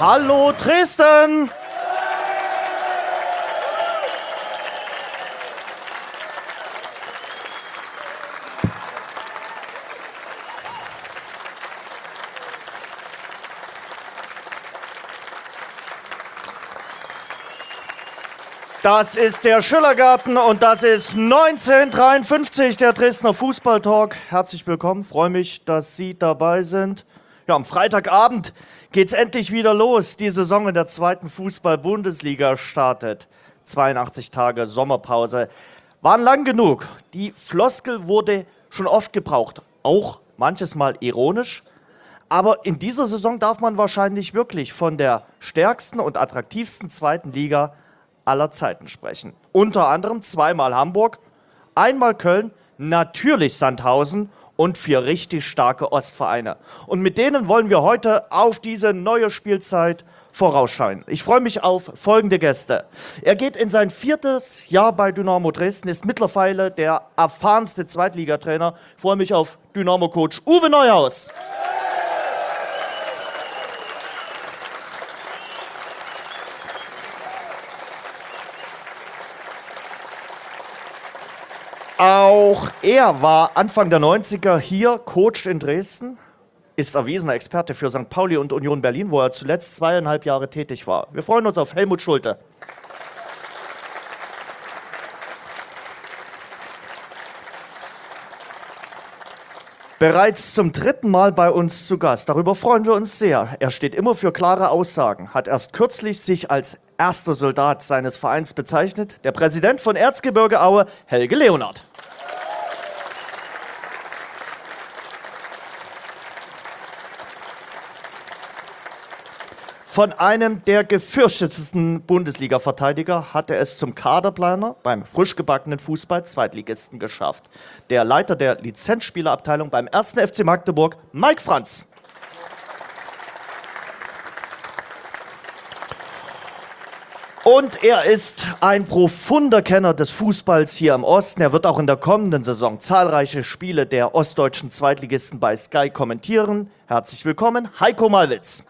Hallo Dresden! Das ist der Schillergarten und das ist 1953, der Dresdner Fußballtalk. Herzlich willkommen, freue mich, dass Sie dabei sind. Ja, am Freitagabend geht's endlich wieder los. Die Saison in der zweiten Fußball-Bundesliga startet. 82 Tage Sommerpause waren lang genug. Die Floskel wurde schon oft gebraucht, auch manches Mal ironisch. Aber in dieser Saison darf man wahrscheinlich wirklich von der stärksten und attraktivsten zweiten Liga aller Zeiten sprechen. Unter anderem zweimal Hamburg, einmal Köln, natürlich Sandhausen und 4 richtig starke Ostvereine. Und mit denen wollen wir heute auf diese neue Spielzeit vorausschauen. Ich freue mich auf folgende Gäste. Er geht in sein 4. Jahr bei Dynamo Dresden, ist mittlerweile der erfahrenste Zweitligatrainer. Ich freue mich auf Dynamo-Coach Uwe Neuhaus. Auch er war Anfang der 90er hier Coach in Dresden, ist erwiesener Experte für St. Pauli und Union Berlin, wo er zuletzt 2,5 Jahre tätig war. Wir freuen uns auf Helmut Schulte. Bereits zum 3. Mal bei uns zu Gast. Darüber freuen wir uns sehr. Er steht immer für klare Aussagen, hat erst kürzlich sich als erster Soldat seines Vereins bezeichnet, der Präsident von Erzgebirge Aue, Helge Leonhardt. Von einem der gefürchtetsten Bundesliga-Verteidiger hat er es zum Kaderplaner beim frisch gebackenen Fußball-Zweitligisten geschafft. Der Leiter der Lizenzspielerabteilung beim 1. FC Magdeburg, Mike Franz. Und er ist ein profunder Kenner des Fußballs hier im Osten. Er wird auch in der kommenden Saison zahlreiche Spiele der ostdeutschen Zweitligisten bei Sky kommentieren. Herzlich willkommen, Heiko Malwitz.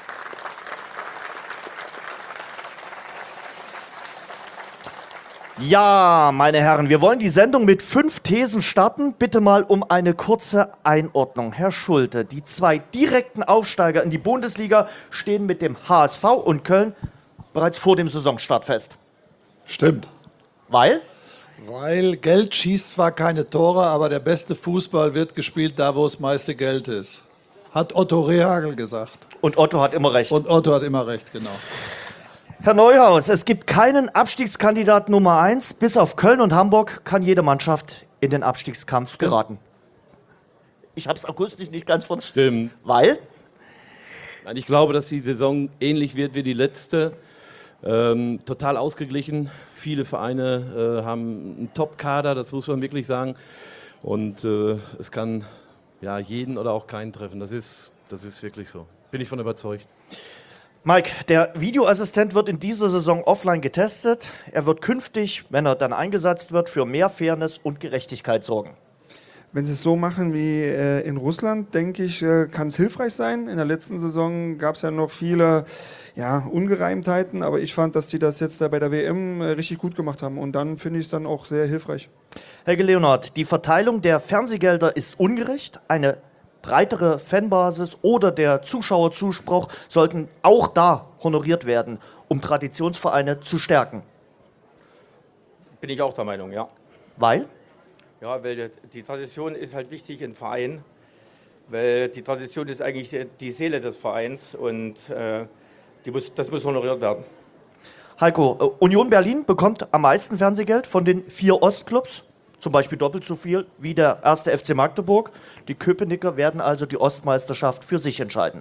Ja, meine Herren, wir wollen die Sendung mit 5 Thesen starten. Bitte mal um eine kurze Einordnung. Herr Schulte, die 2 direkten Aufsteiger in die Bundesliga stehen mit dem HSV und Köln bereits vor dem Saisonstart fest. Stimmt. Weil? Weil Geld schießt zwar keine Tore, aber der beste Fußball wird gespielt da, wo das meiste Geld ist. Hat Otto Rehagel gesagt. Und Otto hat immer recht. Und Otto hat immer recht, genau. Herr Neuhaus, es gibt keinen Abstiegskandidat Nummer 1. Bis auf Köln und Hamburg kann jede Mannschaft in den Abstiegskampf geraten. Ich habe es akustisch nicht ganz verstanden. Stimmt. Weil? Nein, ich glaube, dass die Saison ähnlich wird wie die letzte. Total ausgeglichen. Viele Vereine haben einen Top-Kader, das muss man wirklich sagen. Und es kann ja jeden oder auch keinen treffen. Das ist wirklich so. Bin ich von überzeugt. Mike, der Videoassistent wird in dieser Saison offline getestet. Er wird künftig, wenn er dann eingesetzt wird, für mehr Fairness und Gerechtigkeit sorgen. Wenn sie es so machen wie in Russland, denke ich, kann es hilfreich sein. In der letzten Saison gab es ja noch viele Ungereimtheiten, aber ich fand, dass sie das jetzt bei der WM richtig gut gemacht haben und dann finde ich es dann auch sehr hilfreich. Helge Leonhardt, die Verteilung der Fernsehgelder ist ungerecht. Eine breitere Fanbasis oder der Zuschauerzuspruch sollten auch da honoriert werden, um Traditionsvereine zu stärken. Bin ich auch der Meinung, ja. Weil? Ja, weil die Tradition ist halt wichtig im Verein, weil die Tradition ist eigentlich die Seele des Vereins und das muss honoriert werden. Heiko, Union Berlin bekommt am meisten Fernsehgeld von den 4 Ostclubs, zum Beispiel doppelt so viel wie der 1. FC Magdeburg. Die Köpenicker werden also die Ostmeisterschaft für sich entscheiden.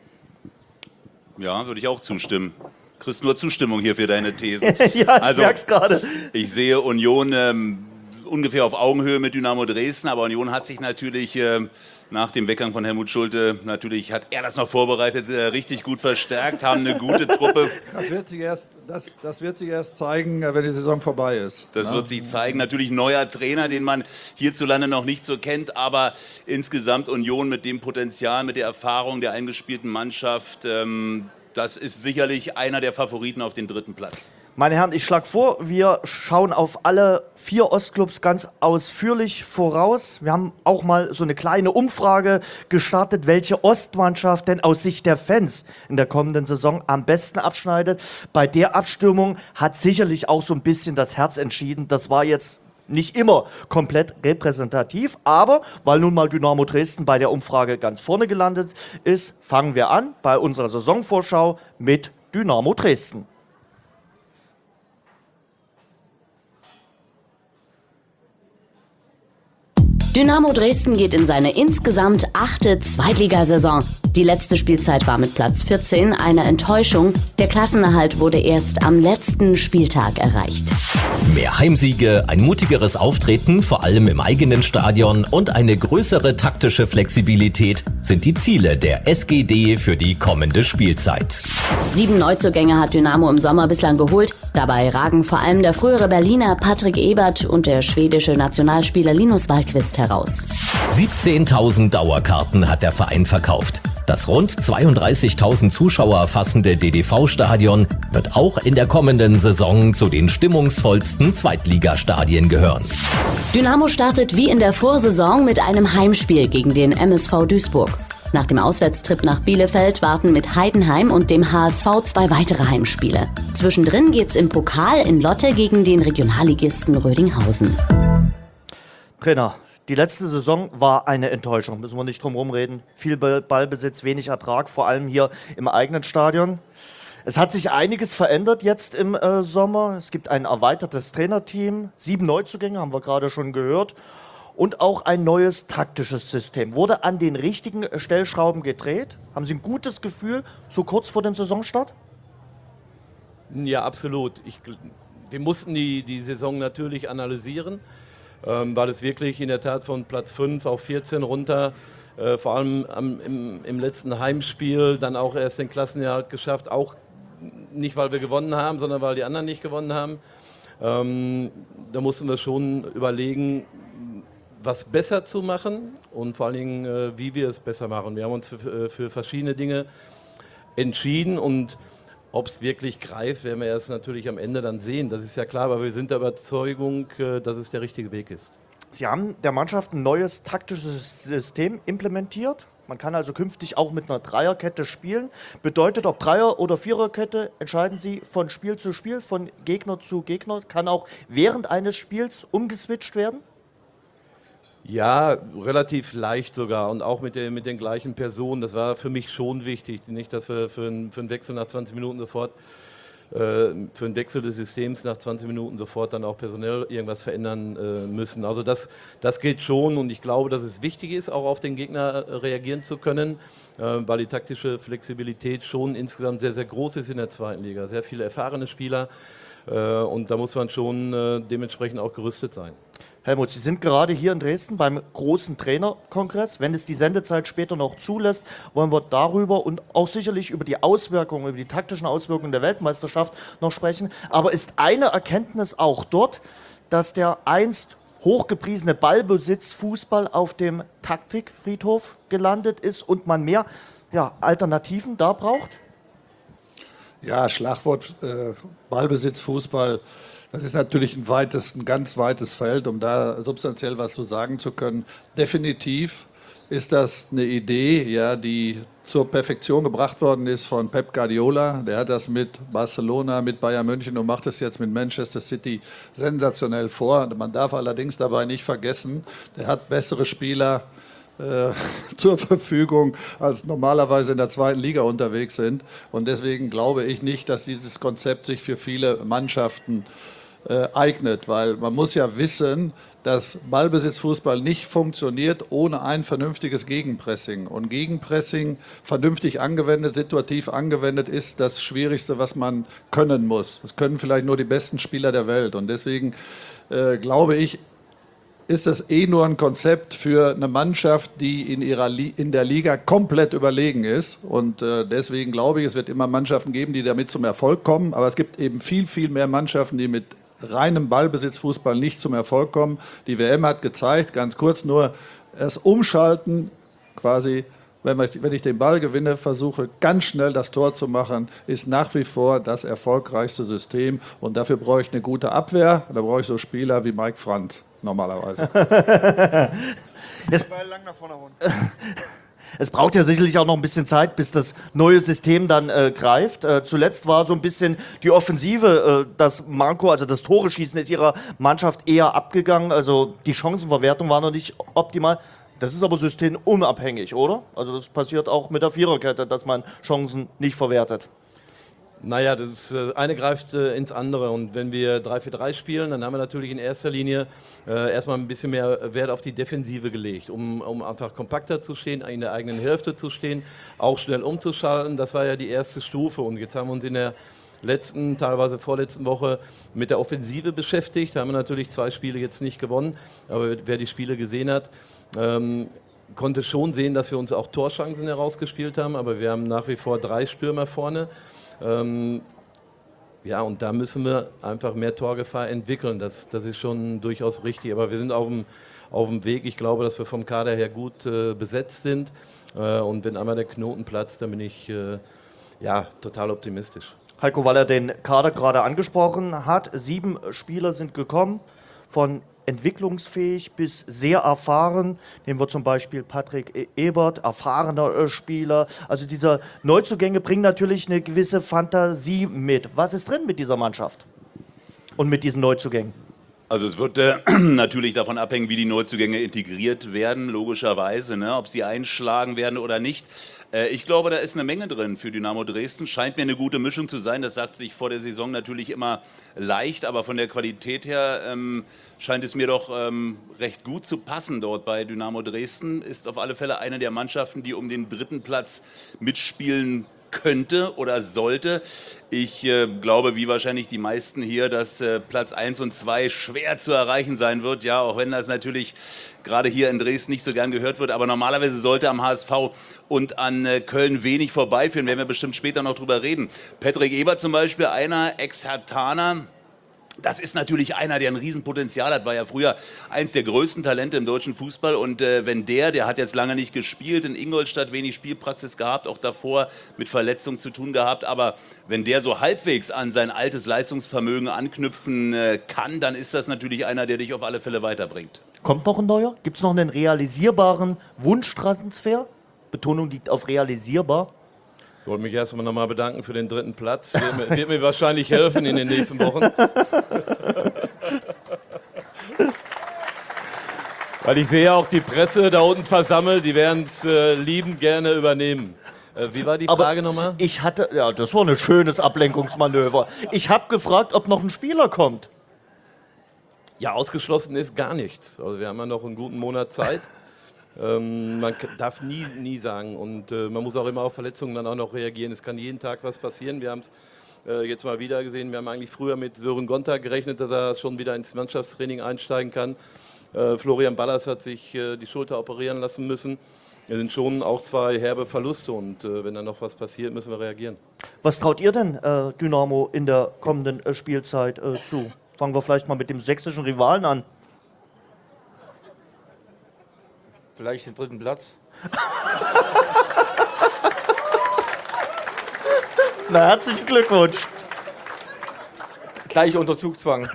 Ja, würde ich auch zustimmen. Du kriegst nur Zustimmung hier für deine Thesen. Ja, ich merk's gerade. Ich sehe Union ungefähr auf Augenhöhe mit Dynamo Dresden, aber Union hat sich natürlich nach dem Weggang von Helmut Schulte, natürlich hat er das noch vorbereitet, richtig gut verstärkt, haben eine gute Truppe. Das wird sich erst zeigen, wenn die Saison vorbei ist. Das wird sich zeigen. Natürlich ein neuer Trainer, den man hierzulande noch nicht so kennt, aber insgesamt Union mit dem Potenzial, mit der Erfahrung der eingespielten Mannschaft, das ist sicherlich einer der Favoriten auf den 3. Platz. Meine Herren, ich schlage vor, wir schauen auf alle 4 Ostclubs ganz ausführlich voraus. Wir haben auch mal so eine kleine Umfrage gestartet, welche Ostmannschaft denn aus Sicht der Fans in der kommenden Saison am besten abschneidet. Bei der Abstimmung hat sicherlich auch so ein bisschen das Herz entschieden. Das war jetzt nicht immer komplett repräsentativ, aber weil nun mal Dynamo Dresden bei der Umfrage ganz vorne gelandet ist, fangen wir an bei unserer Saisonvorschau mit Dynamo Dresden. Dynamo Dresden geht in seine insgesamt 8. Zweitligasaison. Die letzte Spielzeit war mit Platz 14 eine Enttäuschung. Der Klassenerhalt wurde erst am letzten Spieltag erreicht. Mehr Heimsiege, ein mutigeres Auftreten, vor allem im eigenen Stadion und eine größere taktische Flexibilität sind die Ziele der SGD für die kommende Spielzeit. 7 Neuzugänge hat Dynamo im Sommer bislang geholt. Dabei ragen vor allem der frühere Berliner Patrick Ebert und der schwedische Nationalspieler Linus Wahlqvist heraus. 17.000 Dauerkarten hat der Verein verkauft. Das rund 32.000 Zuschauer fassende DDV-Stadion wird auch in der kommenden Saison zu den stimmungsvollsten Zweitligastadien gehören. Dynamo startet wie in der Vorsaison mit einem Heimspiel gegen den MSV Duisburg. Nach dem Auswärtstrip nach Bielefeld warten mit Heidenheim und dem HSV 2 weitere Heimspiele. Zwischendrin geht's im Pokal in Lotte gegen den Regionalligisten Rödinghausen. Trainer, die letzte Saison war eine Enttäuschung, müssen wir nicht drum herum reden. Viel Ballbesitz, wenig Ertrag, vor allem hier im eigenen Stadion. Es hat sich einiges verändert jetzt im Sommer. Es gibt ein erweitertes Trainerteam, 7 Neuzugänge, haben wir gerade schon gehört. Und auch ein neues taktisches System. Wurde an den richtigen Stellschrauben gedreht? Haben Sie ein gutes Gefühl, so kurz vor dem Saisonstart? Ja, absolut. Wir mussten die Saison natürlich analysieren, weil es wirklich in der Tat von Platz 5 auf 14 runter, vor allem im letzten Heimspiel, dann auch erst den Klassenerhalt geschafft. Auch nicht, weil wir gewonnen haben, sondern weil die anderen nicht gewonnen haben. Da mussten wir schon überlegen, was besser zu machen und vor allen Dingen, wie wir es besser machen. Wir haben uns für verschiedene Dinge entschieden und ob es wirklich greift, werden wir erst natürlich am Ende dann sehen. Das ist ja klar, aber wir sind der Überzeugung, dass es der richtige Weg ist. Sie haben der Mannschaft ein neues taktisches System implementiert. Man kann also künftig auch mit einer Dreierkette spielen. Bedeutet, ob Dreier- oder Viererkette, entscheiden Sie von Spiel zu Spiel, von Gegner zu Gegner. Kann auch während eines Spiels umgeswitcht werden? Ja, relativ leicht sogar und auch mit den gleichen Personen. Das war für mich schon wichtig. Nicht, dass wir für einen Wechsel nach 20 Minuten sofort, für einen Wechsel des Systems nach 20 Minuten sofort dann auch personell irgendwas verändern müssen. Also das geht schon und ich glaube, dass es wichtig ist, auch auf den Gegner reagieren zu können, weil die taktische Flexibilität schon insgesamt sehr, sehr groß ist in der zweiten Liga. Sehr viele erfahrene Spieler und da muss man schon dementsprechend auch gerüstet sein. Helmut, Sie sind gerade hier in Dresden beim großen Trainerkongress. Wenn es die Sendezeit später noch zulässt, wollen wir darüber und auch sicherlich über die Auswirkungen, über die taktischen Auswirkungen der Weltmeisterschaft noch sprechen. Aber ist eine Erkenntnis auch dort, dass der einst hochgepriesene Ballbesitz-Fußball auf dem Taktikfriedhof gelandet ist und man mehr Alternativen da braucht? Ja, Schlagwort Ballbesitz, Fußball. Das ist natürlich ein ganz weites Feld, um da substanziell was zu sagen zu können. Definitiv ist das eine Idee, ja, die zur Perfektion gebracht worden ist von Pep Guardiola. Der hat das mit Barcelona, mit Bayern München und macht es jetzt mit Manchester City sensationell vor. Man darf allerdings dabei nicht vergessen, der hat bessere Spieler zur Verfügung, als normalerweise in der zweiten Liga unterwegs sind. Und deswegen glaube ich nicht, dass dieses Konzept sich für viele Mannschaften eignet, weil man muss ja wissen, dass Ballbesitzfußball nicht funktioniert ohne ein vernünftiges Gegenpressing. Und Gegenpressing vernünftig angewendet, situativ angewendet, ist das Schwierigste, was man können muss. Das können vielleicht nur die besten Spieler der Welt. Und deswegen glaube ich, ist das nur ein Konzept für eine Mannschaft, die in der Liga komplett überlegen ist. Und deswegen glaube ich, es wird immer Mannschaften geben, die damit zum Erfolg kommen. Aber es gibt eben viel, viel mehr Mannschaften, die mit reinem Ballbesitzfußball nicht zum Erfolg kommen. Die WM hat gezeigt, ganz kurz nur, das Umschalten quasi wenn ich den Ball gewinne, versuche ganz schnell das Tor zu machen, ist nach wie vor das erfolgreichste System. Und dafür brauche ich eine gute Abwehr. Da brauche ich so Spieler wie Mike Franz normalerweise. Es braucht ja sicherlich auch noch ein bisschen Zeit, bis das neue System dann greift. Zuletzt war so ein bisschen die Offensive, das Manko, also das Tore-Schießen ist ihrer Mannschaft eher abgegangen. Also die Chancenverwertung war noch nicht optimal. Das ist aber systemunabhängig, oder? Also das passiert auch mit der Viererkette, dass man Chancen nicht verwertet. Naja, das eine greift ins andere und wenn wir 3-4-3 spielen, dann haben wir natürlich in erster Linie erstmal ein bisschen mehr Wert auf die Defensive gelegt, um einfach kompakter zu stehen, in der eigenen Hälfte zu stehen, auch schnell umzuschalten. Das war ja die erste Stufe und jetzt haben wir uns in der letzten, teilweise vorletzten Woche mit der Offensive beschäftigt. Da haben wir natürlich 2 Spiele jetzt nicht gewonnen, aber wer die Spiele gesehen hat, konnte schon sehen, dass wir uns auch Torchancen herausgespielt haben, aber wir haben nach wie vor 3 Stürmer vorne. Ja, und da müssen wir einfach mehr Torgefahr entwickeln. Das ist schon durchaus richtig. Aber wir sind auf dem Weg. Ich glaube, dass wir vom Kader her gut besetzt sind. Und wenn einmal der Knoten platzt, dann bin ich total optimistisch. Heiko, weil er den Kader gerade angesprochen hat, 7 Spieler sind gekommen, von entwicklungsfähig bis sehr erfahren. Nehmen wir zum Beispiel Patrick Ebert, erfahrener Spieler. Also diese Neuzugänge bringen natürlich eine gewisse Fantasie mit. Was ist drin mit dieser Mannschaft und mit diesen Neuzugängen? Also es wird natürlich davon abhängen, wie die Neuzugänge integriert werden, logischerweise, ne? Ob sie einschlagen werden oder nicht. Ich glaube, da ist eine Menge drin für Dynamo Dresden. Scheint mir eine gute Mischung zu sein. Das sagt sich vor der Saison natürlich immer leicht, aber von der Qualität her scheint es mir doch recht gut zu passen dort bei Dynamo Dresden. Ist auf alle Fälle eine der Mannschaften, die um den 3. Platz mitspielen könnte oder sollte. Ich glaube, wie wahrscheinlich die meisten hier, dass Platz 1 und 2 schwer zu erreichen sein wird. Ja, auch wenn das natürlich gerade hier in Dresden nicht so gern gehört wird. Aber normalerweise sollte am HSV und an Köln wenig vorbeiführen. Werden wir bestimmt später noch drüber reden. Patrick Ebert zum Beispiel, einer Ex-Herthaner. Das ist natürlich einer, der ein Riesenpotenzial hat, war ja früher eins der größten Talente im deutschen Fußball und wenn der hat jetzt lange nicht gespielt, in Ingolstadt wenig Spielpraxis gehabt, auch davor mit Verletzungen zu tun gehabt, aber wenn der so halbwegs an sein altes Leistungsvermögen anknüpfen kann, dann ist das natürlich einer, der dich auf alle Fälle weiterbringt. Kommt noch ein neuer? Gibt es noch einen realisierbaren Wunschtransfer? Betonung liegt auf realisierbar. Ich wollte mich erstmal nochmal bedanken für den 3. Platz. Wird mir wahrscheinlich helfen in den nächsten Wochen. Weil ich sehe auch die Presse da unten versammelt, die werden es liebend gerne übernehmen. Wie war die Frage nochmal? Das war ein schönes Ablenkungsmanöver. Ich habe gefragt, ob noch ein Spieler kommt. Ja, ausgeschlossen ist gar nichts. Also wir haben ja noch einen guten Monat Zeit. Man darf nie sagen und man muss auch immer auf Verletzungen dann auch noch reagieren. Es kann jeden Tag was passieren. Wir haben es jetzt mal wieder gesehen. Wir haben eigentlich früher mit Sören Gonta gerechnet, dass er schon wieder ins Mannschaftstraining einsteigen kann. Florian Ballas hat sich die Schulter operieren lassen müssen. Es sind schon auch 2 herbe Verluste und wenn dann noch was passiert, müssen wir reagieren. Was traut ihr denn Dynamo in der kommenden Spielzeit zu? Fangen wir vielleicht mal mit dem sächsischen Rivalen an. Vielleicht den 3. Platz. Na, herzlichen Glückwunsch. Gleich unter Zugzwang.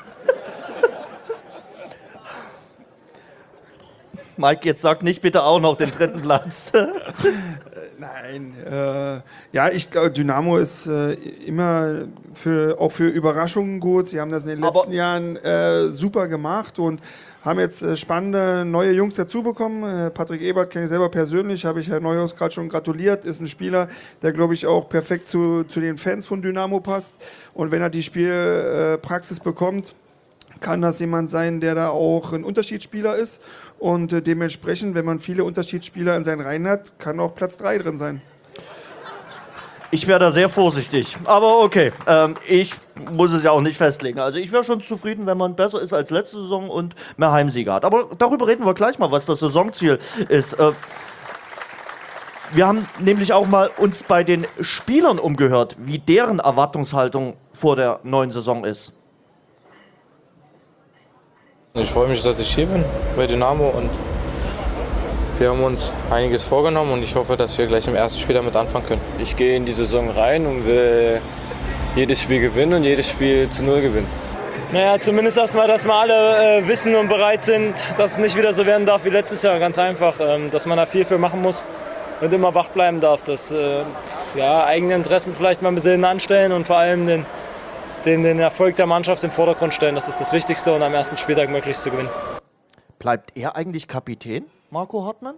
Mike, jetzt sag nicht bitte auch noch den 3. Platz. Nein, ich glaube, Dynamo ist immer auch für Überraschungen gut. Sie haben das in den letzten Jahren super gemacht und haben jetzt spannende neue Jungs dazu bekommen. Patrick Ebert kenne ich selber persönlich, habe ich Herrn Neuhaus gerade schon gratuliert. Ist ein Spieler, der, glaube ich, auch perfekt zu den Fans von Dynamo passt. Und wenn er die Spielpraxis bekommt, kann das jemand sein, der da auch ein Unterschiedsspieler ist. Und dementsprechend, wenn man viele Unterschiedsspieler in seinen Reihen hat, kann auch Platz 3 drin sein. Ich wäre da sehr vorsichtig, aber okay, ich muss es ja auch nicht festlegen. Also ich wäre schon zufrieden, wenn man besser ist als letzte Saison und mehr Heimsiege hat. Aber darüber reden wir gleich mal, was das Saisonziel ist. Wir haben nämlich auch mal uns bei den Spielern umgehört, wie deren Erwartungshaltung vor der neuen Saison ist. Ich freue mich, dass ich hier bin bei Dynamo und Wir haben uns einiges vorgenommen und ich hoffe, dass wir gleich im ersten Spiel damit anfangen können. Ich gehe in die Saison rein und will jedes Spiel gewinnen und jedes Spiel zu 0 gewinnen. Naja, zumindest erstmal, dass wir alle wissen und bereit sind, dass es nicht wieder so werden darf wie letztes Jahr. Ganz einfach, dass man da viel für machen muss und immer wach bleiben darf. Dass eigene Interessen vielleicht mal ein bisschen anstellen und vor allem den Erfolg der Mannschaft im Vordergrund stellen. Das ist das Wichtigste und am ersten Spieltag möglichst zu gewinnen. Bleibt er eigentlich Kapitän, Marco Hartmann?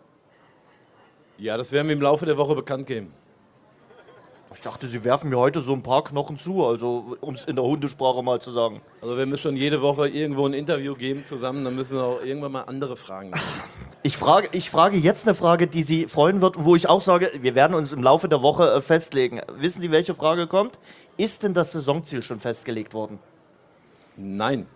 Ja, das werden wir im Laufe der Woche bekannt geben. Ich dachte, Sie werfen mir heute so ein paar Knochen zu, also um es in der Hundesprache mal zu sagen. Also wenn wir schon jede Woche irgendwo ein Interview geben zusammen, dann müssen wir auch irgendwann mal andere Fragen geben. Ich frage jetzt eine Frage, die Sie freuen wird und wo ich auch sage, wir werden uns im Laufe der Woche festlegen. Wissen Sie, welche Frage kommt? Ist denn das Saisonziel schon festgelegt worden? Nein.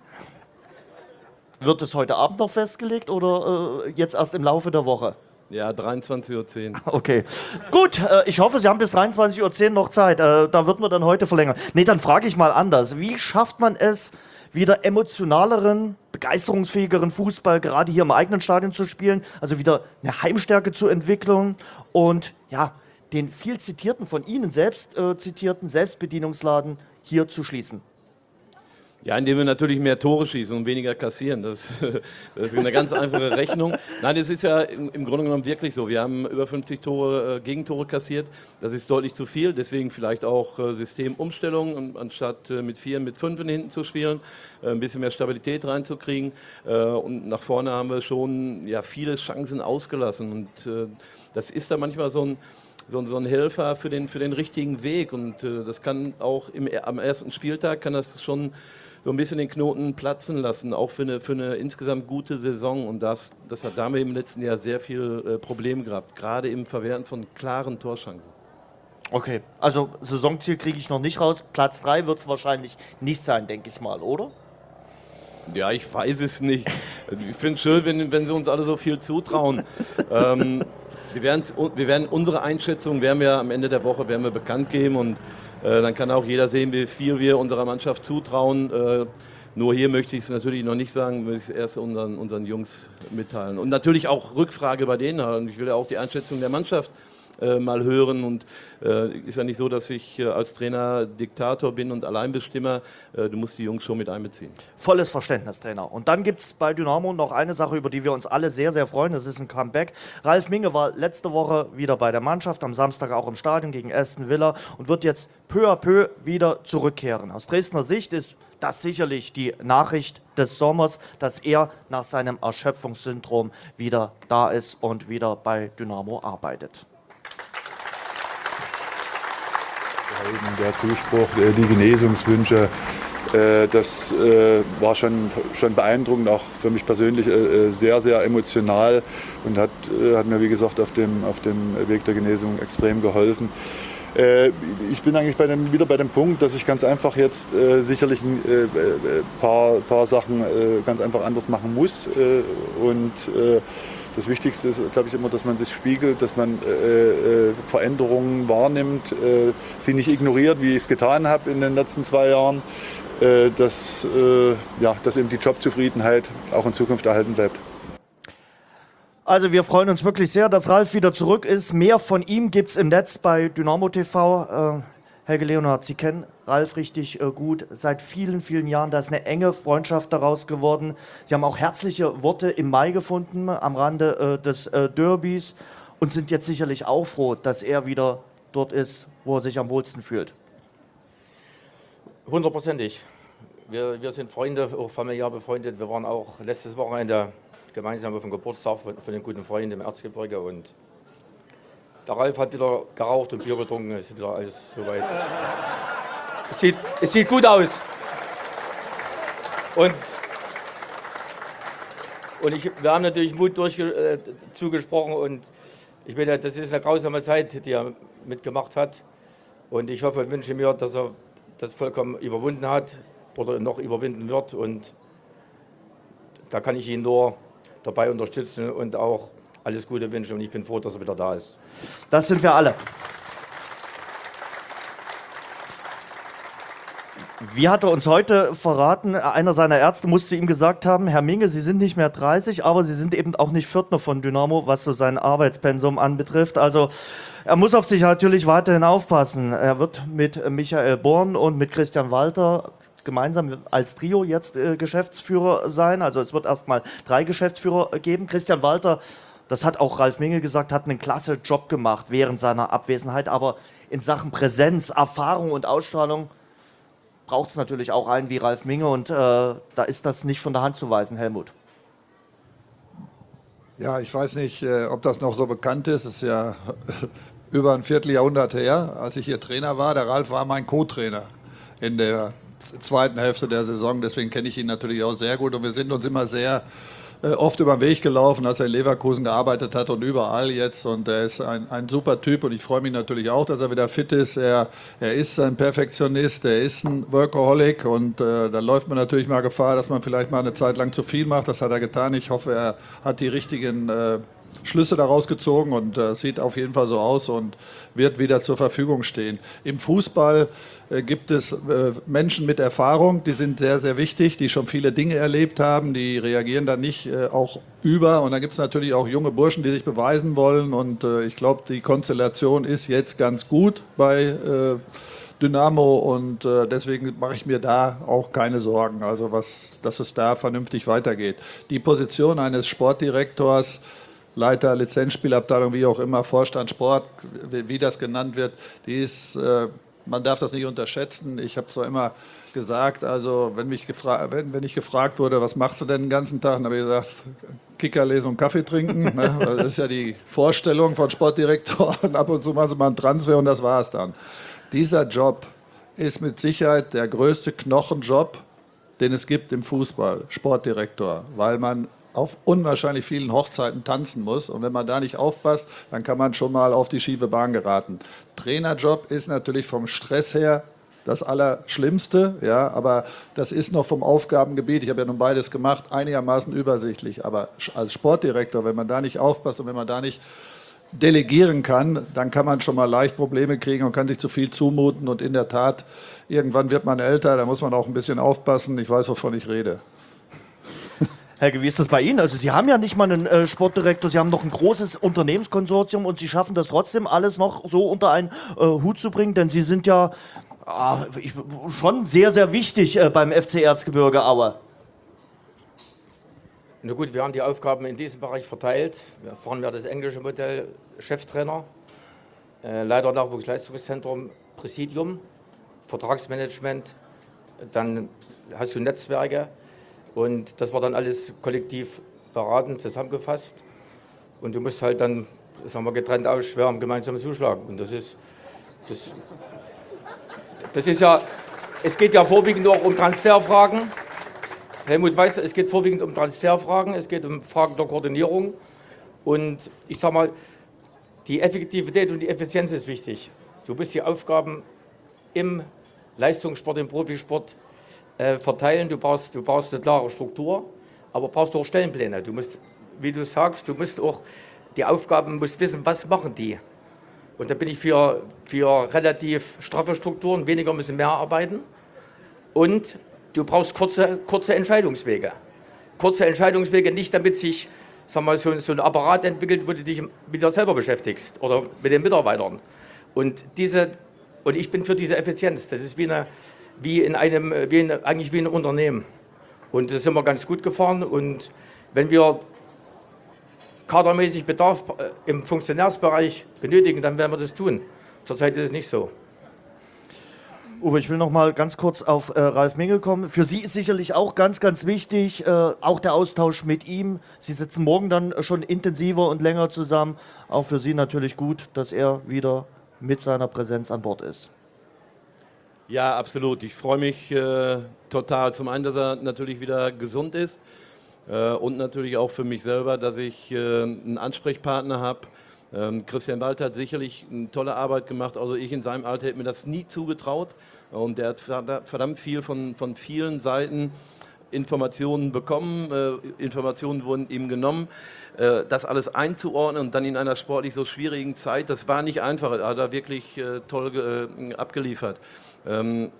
Wird es heute Abend noch festgelegt oder jetzt erst im Laufe der Woche? Ja, 23:10 Uhr. Okay. Gut, ich hoffe, Sie haben bis 23:10 Uhr noch Zeit. Da wird man dann heute verlängern. Nee, dann frage ich mal anders. Wie schafft man es, wieder emotionaleren, begeisterungsfähigeren Fußball gerade hier im eigenen Stadion zu spielen? Also wieder eine Heimstärke zu entwickeln und ja, den viel zitierten, von Ihnen selbst zitierten Selbstbedienungsladen hier zu schließen? Ja, indem wir natürlich mehr Tore schießen und weniger kassieren. Das ist eine ganz einfache Rechnung. Nein, es ist ja im Grunde genommen wirklich so. Wir haben über 50 Gegentore kassiert. Das ist deutlich zu viel. Deswegen vielleicht auch Systemumstellung, anstatt mit 4, mit 5 hinten zu spielen, ein bisschen mehr Stabilität reinzukriegen. Und nach vorne haben wir schon viele Chancen ausgelassen. Und das ist da manchmal so ein Helfer für den richtigen Weg. Und das kann auch am ersten Spieltag kann das schon so ein bisschen den Knoten platzen lassen, auch für eine insgesamt gute Saison. Und das hat damit im letzten Jahr sehr viel Probleme gehabt, gerade im Verwerten von klaren Torchancen. Okay, also Saisonziel kriege ich noch nicht raus. Platz 3 wird es wahrscheinlich nicht sein, denke ich mal, oder? Ja, ich weiß es nicht. Ich finde es schön, wenn sie uns alle so viel zutrauen. Wir werden unsere Einschätzung werden wir am Ende der Woche bekannt geben und dann kann auch jeder sehen, wie viel wir unserer Mannschaft zutrauen. Nur hier möchte ich es natürlich noch nicht sagen, möchte ich es erst unseren Jungs mitteilen. Und natürlich auch Rückfrage bei denen halten. Ich will ja auch die Einschätzung der Mannschaft mal hören und ist ja nicht so, dass ich als Trainer Diktator bin und Alleinbestimmer. Du musst die Jungs schon mit einbeziehen. Volles Verständnis, Trainer. Und dann gibt es bei Dynamo noch eine Sache, über die wir uns alle sehr, sehr freuen. Das ist ein Comeback. Ralf Minge war letzte Woche wieder bei der Mannschaft, am Samstag auch im Stadion gegen Aston Villa und wird jetzt peu à peu wieder zurückkehren. Aus Dresdner Sicht ist das sicherlich die Nachricht des Sommers, dass er nach seinem Erschöpfungssyndrom wieder da ist und wieder bei Dynamo arbeitet. Der Zuspruch, die Genesungswünsche, das war schon beeindruckend, auch für mich persönlich sehr, sehr emotional und hat mir, wie gesagt, auf dem Weg der Genesung extrem geholfen. Ich bin eigentlich wieder bei dem Punkt, dass ich ganz einfach jetzt sicherlich ein paar Sachen ganz einfach anders machen muss. Und das Wichtigste ist, glaube ich, immer, dass man sich spiegelt, dass man Veränderungen wahrnimmt, sie nicht ignoriert, wie ich es getan habe in den letzten 2 Jahren, dass eben die Jobzufriedenheit auch in Zukunft erhalten bleibt. Also wir freuen uns wirklich sehr, dass Ralf wieder zurück ist. Mehr von ihm gibt es im Netz bei Dynamo TV. Helge Leonhardt, Sie kennen Ralf richtig gut seit vielen, vielen Jahren. Da ist eine enge Freundschaft daraus geworden. Sie haben auch herzliche Worte im Mai gefunden am Rande des Derbys und sind jetzt sicherlich auch froh, dass er wieder dort ist, wo er sich am wohlsten fühlt. 100%. Wir sind Freunde, auch familiär befreundet. Wir waren auch letztes Wochenende gemeinsam auf dem Geburtstag von einem guten Freund im Erzgebirge und der Ralf hat wieder geraucht und Bier getrunken, ist wieder alles soweit. Es sieht gut aus. Und wir haben natürlich Mut zugesprochen und ich meine, das ist eine grausame Zeit, die er mitgemacht hat und ich hoffe und wünsche mir, dass er das vollkommen überwunden hat oder noch überwinden wird und da kann ich ihn nur dabei unterstützen und auch alles Gute wünschen und ich bin froh, dass er wieder da ist. Das sind wir alle. Wie hat er uns heute verraten? Einer seiner Ärzte musste ihm gesagt haben, Herr Minge, Sie sind nicht mehr 30, aber Sie sind eben auch nicht Viertner von Dynamo, was so sein Arbeitspensum anbetrifft. Also er muss auf sich natürlich weiterhin aufpassen. Er wird mit Michael Born und mit Christian Walter gemeinsam als Trio jetzt Geschäftsführer sein. Also es wird erstmal 3 Geschäftsführer geben. Christian Walter, das hat auch Ralf Minge gesagt, hat einen klasse Job gemacht während seiner Abwesenheit. Aber in Sachen Präsenz, Erfahrung und Ausstrahlung braucht es natürlich auch einen wie Ralf Minge. Und da ist das nicht von der Hand zu weisen, Helmut. Ja, ich weiß nicht, ob das noch so bekannt ist. Es ist ja über ein Vierteljahrhundert her, als ich hier Trainer war. Der Ralf war mein Co-Trainer in der zweiten Hälfte der Saison. Deswegen kenne ich ihn natürlich auch sehr gut. Und wir sind uns immer sehr oft über den Weg gelaufen, als er in Leverkusen gearbeitet hat und überall jetzt. Und er ist ein super Typ und ich freue mich natürlich auch, dass er wieder fit ist. Er ist ein Perfektionist, er ist ein Workaholic und da läuft man natürlich mal Gefahr, dass man vielleicht mal eine Zeit lang zu viel macht. Das hat er getan. Ich hoffe, er hat die richtigen Schlüsse daraus gezogen und sieht auf jeden Fall so aus und wird wieder zur Verfügung stehen. Im Fußball gibt es Menschen mit Erfahrung, die sind sehr, sehr wichtig, die schon viele Dinge erlebt haben, die reagieren dann nicht auch über. Und dann gibt es natürlich auch junge Burschen, die sich beweisen wollen und ich glaube, die Konstellation ist jetzt ganz gut bei Dynamo und deswegen mache ich mir da auch keine Sorgen, also dass es da vernünftig weitergeht. Die Position eines Sportdirektors, Leiter, Lizenzspielabteilung, wie auch immer, Vorstand Sport, wie das genannt wird, die ist, man darf das nicht unterschätzen. Ich habe zwar immer gesagt, also wenn ich gefragt wurde, was machst du denn den ganzen Tag, dann habe ich gesagt, Kicker lesen und Kaffee trinken. Ne? Das ist ja die Vorstellung von Sportdirektoren. Ab und zu machen sie mal einen Transfer und das war es dann. Dieser Job ist mit Sicherheit der größte Knochenjob, den es gibt im Fußball, Sportdirektor, weil man auf unwahrscheinlich vielen Hochzeiten tanzen muss. Und wenn man da nicht aufpasst, dann kann man schon mal auf die schiefe Bahn geraten. Trainerjob ist natürlich vom Stress her das Allerschlimmste, ja, aber das ist noch vom Aufgabengebiet, ich habe ja nun beides gemacht, einigermaßen übersichtlich. Aber als Sportdirektor, wenn man da nicht aufpasst und wenn man da nicht delegieren kann, dann kann man schon mal leicht Probleme kriegen und kann sich zu viel zumuten. Und in der Tat, irgendwann wird man älter, da muss man auch ein bisschen aufpassen. Ich weiß, wovon ich rede. Helge, wie ist das bei Ihnen? Also Sie haben ja nicht mal einen Sportdirektor, Sie haben noch ein großes Unternehmenskonsortium und Sie schaffen das trotzdem alles noch so unter einen Hut zu bringen, denn Sie sind ja schon sehr, sehr wichtig beim FC Erzgebirge Aue. Na gut, wir haben die Aufgaben in diesem Bereich verteilt. Wir fahren ja das englische Modell, Cheftrainer, Leiter Nachwuchsleistungszentrum, Präsidium, Vertragsmanagement, dann hast du Netzwerke. Und das war dann alles kollektiv beraten, zusammengefasst. Und du musst halt dann, sagen wir, getrennt ausschwärmen, gemeinsam zuschlagen. Und das ist ja, es geht ja vorwiegend auch um Transferfragen. Helmut weiß, es geht vorwiegend um Transferfragen, es geht um Fragen der Koordinierung. Und ich sag mal, die Effektivität und die Effizienz ist wichtig. Du musst die Aufgaben im Leistungssport, im Profisport verteilen, du brauchst eine klare Struktur, aber brauchst du auch Stellenpläne. Du musst, wie du sagst, du musst auch die Aufgaben, musst wissen, was machen die. Und da bin ich für relativ straffe Strukturen, weniger müssen mehr arbeiten. Und du brauchst kurze Entscheidungswege. Kurze Entscheidungswege nicht, damit sich, sag mal, so ein Apparat entwickelt, wo du dich mit dir selber beschäftigst oder mit den Mitarbeitern. Und ich bin für diese Effizienz. Das ist eigentlich wie ein Unternehmen. Und da sind wir ganz gut gefahren. Und wenn wir kadermäßig Bedarf im Funktionärsbereich benötigen, dann werden wir das tun. Zurzeit ist es nicht so. Uwe, ich will noch mal ganz kurz auf Ralf Minge kommen. Für Sie ist sicherlich auch ganz, ganz wichtig, auch der Austausch mit ihm. Sie sitzen morgen dann schon intensiver und länger zusammen. Auch für Sie natürlich gut, dass er wieder mit seiner Präsenz an Bord ist. Ja, absolut. Ich freue mich total. Zum einen, dass er natürlich wieder gesund ist und natürlich auch für mich selber, dass ich einen Ansprechpartner habe. Christian Walter hat sicherlich eine tolle Arbeit gemacht. Also ich in seinem Alter hätte mir das nie zugetraut. Und der hat verdammt viel von vielen Seiten Informationen bekommen. Informationen wurden ihm genommen. Das alles einzuordnen und dann in einer sportlich so schwierigen Zeit, das war nicht einfach. Er hat da wirklich toll abgeliefert.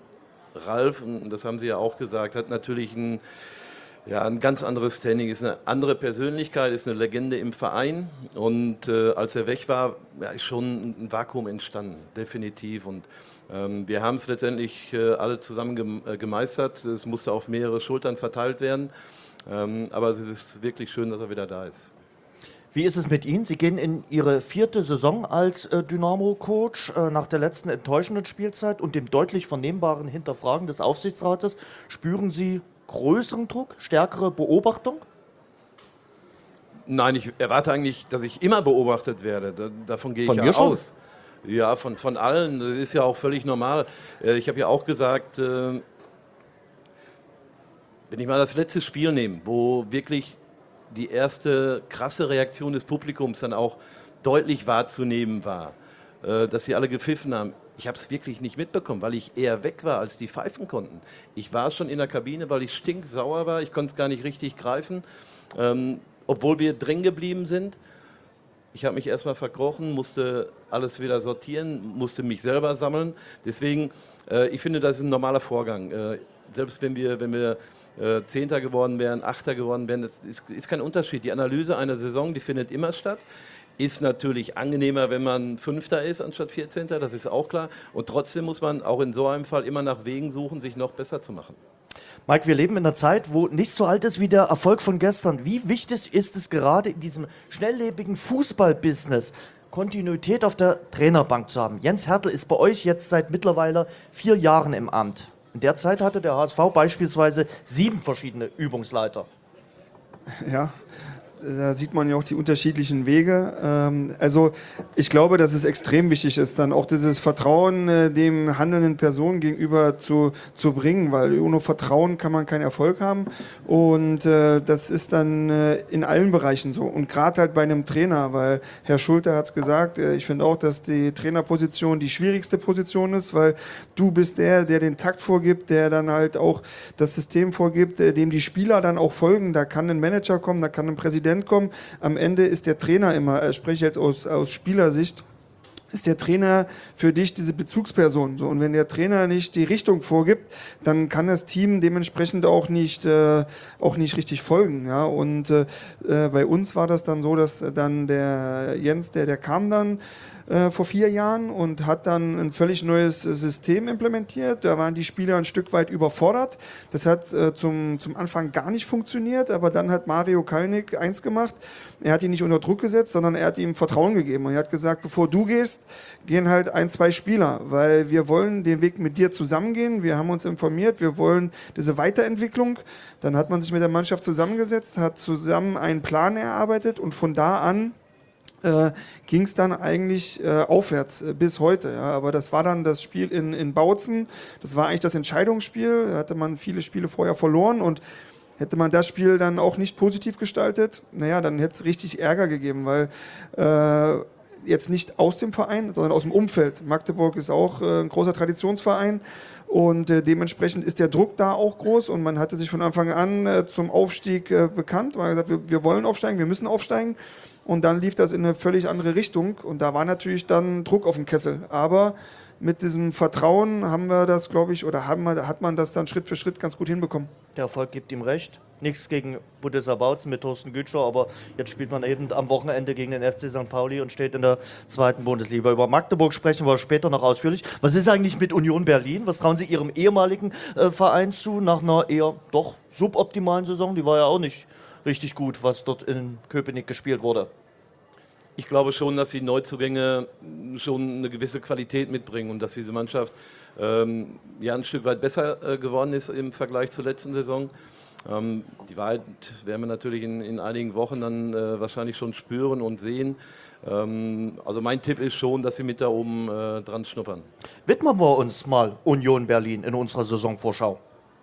Ralf, und das haben Sie ja auch gesagt, hat natürlich ein ganz anderes Standing, ist eine andere Persönlichkeit, ist eine Legende im Verein. Und als er weg war, ist schon ein Vakuum entstanden, definitiv. Und wir haben es letztendlich alle zusammen gemeistert. Es musste auf mehrere Schultern verteilt werden. Aber es ist wirklich schön, dass er wieder da ist. Wie ist es mit Ihnen? Sie gehen in Ihre 4. Saison als Dynamo-Coach nach der letzten enttäuschenden Spielzeit und dem deutlich vernehmbaren Hinterfragen des Aufsichtsrates. Spüren Sie größeren Druck, stärkere Beobachtung? Nein, ich erwarte eigentlich, dass ich immer beobachtet werde. Davon gehe ich ja aus. Ja, von allen. Das ist ja auch völlig normal. Ich habe ja auch gesagt, wenn ich mal das letzte Spiel nehme, wo wirklich die erste krasse Reaktion des Publikums dann auch deutlich wahrzunehmen war, dass sie alle gepfiffen haben. Ich habe es wirklich nicht mitbekommen, weil ich eher weg war, als die pfeifen konnten. Ich war schon in der Kabine, weil ich stinksauer war. Ich konnte es gar nicht richtig greifen, obwohl wir drin geblieben sind. Ich habe mich erstmal verkrochen, musste alles wieder sortieren, musste mich selber sammeln. Deswegen, ich finde, das ist ein normaler Vorgang. Selbst wenn wir 10. geworden wären, 8. geworden wären, das ist kein Unterschied. Die Analyse einer Saison, die findet immer statt. Ist natürlich angenehmer, wenn man 5. ist anstatt 14. Das ist auch klar. Und trotzdem muss man auch in so einem Fall immer nach Wegen suchen, sich noch besser zu machen. Mike, wir leben in einer Zeit, wo nicht so alt ist wie der Erfolg von gestern. Wie wichtig ist es gerade in diesem schnelllebigen Fußballbusiness, Kontinuität auf der Trainerbank zu haben? Jens Hertel ist bei euch jetzt seit mittlerweile 4 Jahren im Amt. In der Zeit hatte der HSV beispielsweise 7 verschiedene Übungsleiter. Ja, da sieht man ja auch die unterschiedlichen Wege. Also ich glaube, dass es extrem wichtig ist, dann auch dieses Vertrauen dem handelnden Personen gegenüber zu bringen, weil ohne Vertrauen kann man keinen Erfolg haben. Und das ist dann in allen Bereichen so. Und gerade halt bei einem Trainer, weil Herr Schulte hat es gesagt, ich finde auch, dass die Trainerposition die schwierigste Position ist, weil du bist der den Takt vorgibt, der dann halt auch das System vorgibt, dem die Spieler dann auch folgen. Da kann ein Manager kommen, da kann ein Präsident kommen. Am Ende ist der Trainer immer, spreche jetzt aus Spielersicht, ist der Trainer für dich diese Bezugsperson. So, und wenn der Trainer nicht die Richtung vorgibt, dann kann das Team dementsprechend auch nicht richtig folgen. Ja? Und bei uns war das dann so, dass dann der Jens, der kam dann vor 4 Jahren und hat dann ein völlig neues System implementiert. Da waren die Spieler ein Stück weit überfordert. Das hat zum Anfang gar nicht funktioniert, aber dann hat Mario Kalnick eins gemacht. Er hat ihn nicht unter Druck gesetzt, sondern er hat ihm Vertrauen gegeben. Und er hat gesagt, bevor du gehst, gehen halt 1, 2 Spieler, weil wir wollen den Weg mit dir zusammengehen. Wir haben uns informiert, wir wollen diese Weiterentwicklung. Dann hat man sich mit der Mannschaft zusammengesetzt, hat zusammen einen Plan erarbeitet und von da an ging es dann eigentlich aufwärts bis heute. Ja. Aber das war dann das Spiel in Bautzen. Das war eigentlich das Entscheidungsspiel. Da hatte man viele Spiele vorher verloren und hätte man das Spiel dann auch nicht positiv gestaltet, naja, dann hätte es richtig Ärger gegeben, weil jetzt nicht aus dem Verein, sondern aus dem Umfeld. Magdeburg ist auch ein großer Traditionsverein und dementsprechend ist der Druck da auch groß und man hatte sich von Anfang an zum Aufstieg bekannt. Man hat gesagt, wir wollen aufsteigen, wir müssen aufsteigen. Und dann lief das in eine völlig andere Richtung und da war natürlich dann Druck auf dem Kessel. Aber mit diesem Vertrauen haben wir das, glaube ich, oder hat man das dann Schritt für Schritt ganz gut hinbekommen. Der Erfolg gibt ihm recht. Nichts gegen Budesa Bautzen mit Thorsten Gütscher, aber jetzt spielt man eben am Wochenende gegen den FC St. Pauli und steht in der 2. Bundesliga. Über Magdeburg sprechen wir später noch ausführlich. Was ist eigentlich mit Union Berlin? Was trauen Sie Ihrem ehemaligen Verein zu nach einer eher doch suboptimalen Saison? Die war ja auch nicht richtig gut, was dort in Köpenick gespielt wurde. Ich glaube schon, dass die Neuzugänge schon eine gewisse Qualität mitbringen und dass diese Mannschaft ein Stück weit besser geworden ist im Vergleich zur letzten Saison. Die Wahrheit werden wir natürlich in einigen Wochen dann wahrscheinlich schon spüren und sehen. Also mein Tipp ist schon, dass sie mit da oben dran schnuppern. Widmen wir uns mal Union Berlin in unserer Saisonvorschau.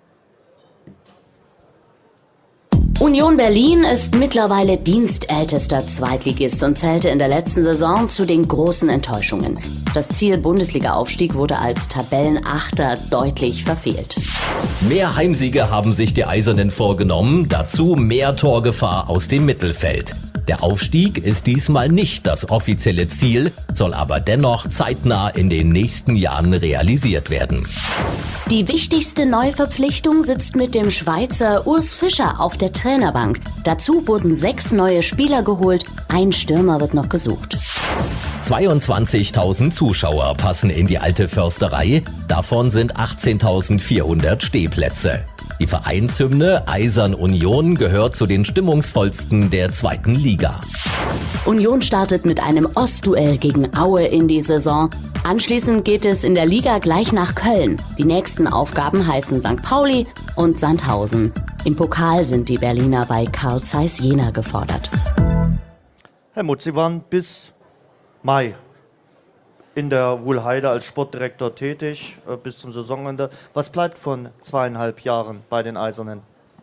Union Berlin ist mittlerweile dienstältester Zweitligist und zählte in der letzten Saison zu den großen Enttäuschungen. Das Ziel Bundesliga-Aufstieg wurde als Tabellenachter deutlich verfehlt. Mehr Heimsiege haben sich die Eisernen vorgenommen, dazu mehr Torgefahr aus dem Mittelfeld. Der Aufstieg ist diesmal nicht das offizielle Ziel, soll aber dennoch zeitnah in den nächsten Jahren realisiert werden. Die wichtigste Neuverpflichtung sitzt mit dem Schweizer Urs Fischer auf der Trainerbank. Dazu wurden 6 neue Spieler geholt, ein Stürmer wird noch gesucht. 22.000 Zuschauer passen in die alte Försterei, davon sind 18.400 Stehplätze. Die Vereinshymne Eisern Union gehört zu den stimmungsvollsten der 2. Liga. Union startet mit einem Ostduell gegen Aue in die Saison. Anschließend geht es in der Liga gleich nach Köln. Die nächsten Aufgaben heißen St. Pauli und Sandhausen. Im Pokal sind die Berliner bei Carl Zeiss Jena gefordert. Helmut, Sie waren bis Mai in der Wuhlheide als Sportdirektor tätig, bis zum Saisonende. Was bleibt von 2,5 Jahren bei den Eisernen?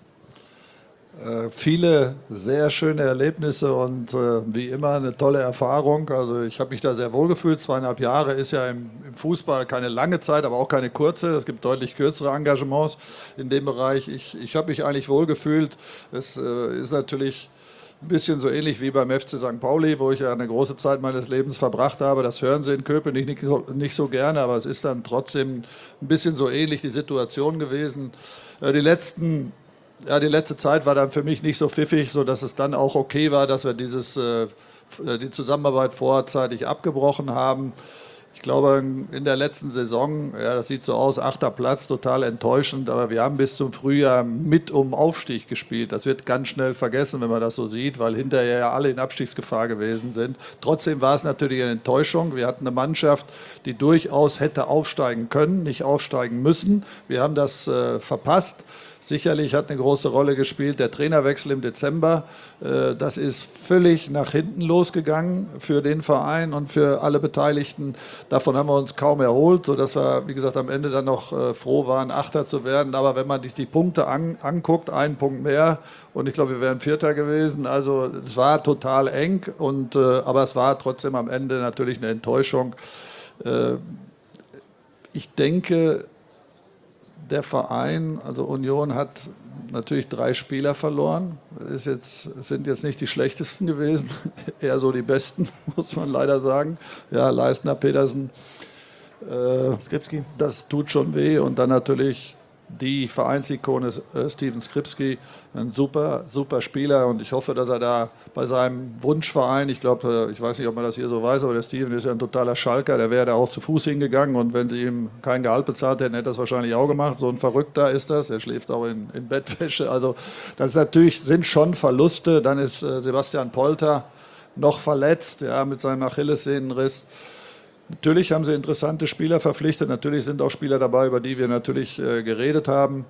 Viele sehr schöne Erlebnisse und wie immer eine tolle Erfahrung. Also ich habe mich da sehr wohl gefühlt. 2,5 Jahre ist ja im Fußball keine lange Zeit, aber auch keine kurze. Es gibt deutlich kürzere Engagements in dem Bereich. Ich habe mich eigentlich wohl gefühlt. Es ist natürlich ein bisschen so ähnlich wie beim FC St. Pauli, wo ich ja eine große Zeit meines Lebens verbracht habe. Das hören Sie in Köpenick nicht so gerne, aber es ist dann trotzdem ein bisschen so ähnlich die Situation gewesen. Die letzte Zeit war dann für mich nicht so pfiffig, sodass es dann auch okay war, dass wir die Zusammenarbeit vorzeitig abgebrochen haben. Ich glaube, in der letzten Saison, ja, das sieht so aus, 8. Platz, total enttäuschend, aber wir haben bis zum Frühjahr mit um Aufstieg gespielt. Das wird ganz schnell vergessen, wenn man das so sieht, weil hinterher ja alle in Abstiegsgefahr gewesen sind. Trotzdem war es natürlich eine Enttäuschung. Wir hatten eine Mannschaft, die durchaus hätte aufsteigen können, nicht aufsteigen müssen. Wir haben das verpasst. Sicherlich hat eine große Rolle gespielt der Trainerwechsel im Dezember. Das ist völlig nach hinten losgegangen für den Verein und für alle Beteiligten. Davon haben wir uns kaum erholt, sodass wir, wie gesagt, am Ende dann noch froh waren, Achter zu werden. Aber wenn man sich die Punkte anguckt, 1 Punkt mehr und ich glaube, wir wären Vierter gewesen. Also es war total eng, aber es war trotzdem am Ende natürlich eine Enttäuschung. Ich denke, der Verein, also Union, hat natürlich 3 Spieler verloren. Sind jetzt nicht die schlechtesten gewesen, eher so die besten, muss man leider sagen. Ja, Leistner, Petersen, Skripski. Das tut schon weh. Und dann natürlich die Vereinsikone Steven Skripski, ein super Spieler, und ich hoffe, dass er da bei seinem Wunschverein, ich glaube, ich weiß nicht, ob man das hier so weiß, aber der Steven ist ja ein totaler Schalker, der wäre da auch zu Fuß hingegangen, und wenn sie ihm kein Gehalt bezahlt hätten, hätte er das wahrscheinlich auch gemacht. So ein Verrückter ist das, der schläft auch in Bettwäsche. Also das sind schon Verluste. Dann ist Sebastian Polter noch verletzt, ja, mit seinem Achillessehnenriss. Natürlich haben sie interessante Spieler verpflichtet. Natürlich sind auch Spieler dabei, über die wir natürlich geredet haben.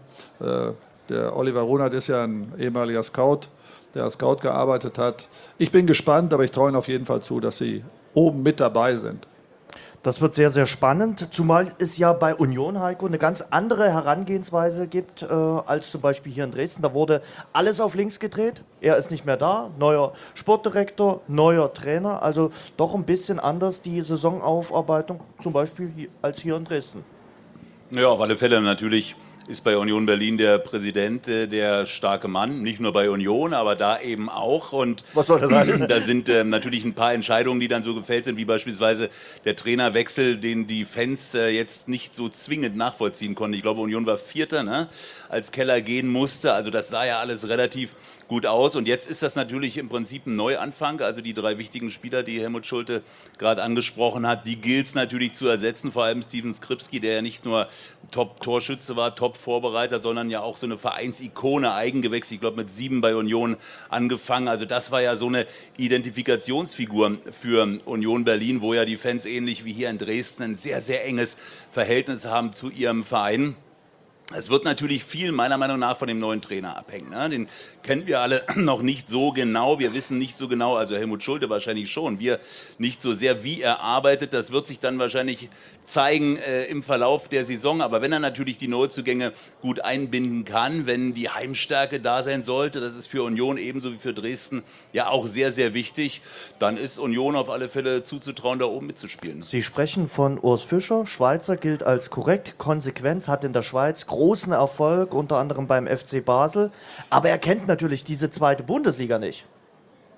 Der Oliver Runert ist ja ein ehemaliger Scout, der als Scout gearbeitet hat. Ich bin gespannt, aber ich traue ihnen auf jeden Fall zu, dass sie oben mit dabei sind. Das wird sehr, sehr spannend, zumal es ja bei Union, Heiko, eine ganz andere Herangehensweise gibt als zum Beispiel hier in Dresden. Da wurde alles auf links gedreht, er ist nicht mehr da, neuer Sportdirektor, neuer Trainer, also doch ein bisschen anders die Saisonaufarbeitung zum Beispiel als hier in Dresden. Ja, auf alle Fälle natürlich ist bei Union Berlin der Präsident der starke Mann, nicht nur bei Union, aber da eben auch. Und was soll das sein? Da sind natürlich ein paar Entscheidungen, die dann so gefällt sind, wie beispielsweise der Trainerwechsel, den die Fans jetzt nicht so zwingend nachvollziehen konnten. Ich glaube, Union war Vierter, ne, als Keller gehen musste. Also das sah ja alles relativ gut aus. Und jetzt ist das natürlich im Prinzip ein Neuanfang. Also die 3 wichtigen Spieler, die Helmut Schulte gerade angesprochen hat, die gilt es natürlich zu ersetzen. Vor allem Steven Skripski, der ja nicht nur Top-Torschütze war, Top-Vorbereiter, sondern ja auch so eine Vereinsikone, Eigengewächs. Ich glaube, mit 7 bei Union angefangen. Also das war ja so eine Identifikationsfigur für Union Berlin, wo ja die Fans ähnlich wie hier in Dresden ein sehr, sehr enges Verhältnis haben zu ihrem Verein. Es wird natürlich viel, meiner Meinung nach, von dem neuen Trainer abhängen. Ne? Den kennen wir alle noch nicht so genau. Wir wissen nicht so genau, also Helmut Schulte wahrscheinlich schon, wir nicht so sehr, wie er arbeitet. Das wird sich dann wahrscheinlich zeigen im Verlauf der Saison. Aber wenn er natürlich die Neuzugänge gut einbinden kann, wenn die Heimstärke da sein sollte, das ist für Union ebenso wie für Dresden ja auch sehr, sehr wichtig, dann ist Union auf alle Fälle zuzutrauen, da oben mitzuspielen. Sie sprechen von Urs Fischer. Schweizer gilt als korrekt, konsequent, hat in der Schweiz großen Erfolg, unter anderem beim FC Basel. Aber er kennt natürlich diese 2. Bundesliga nicht.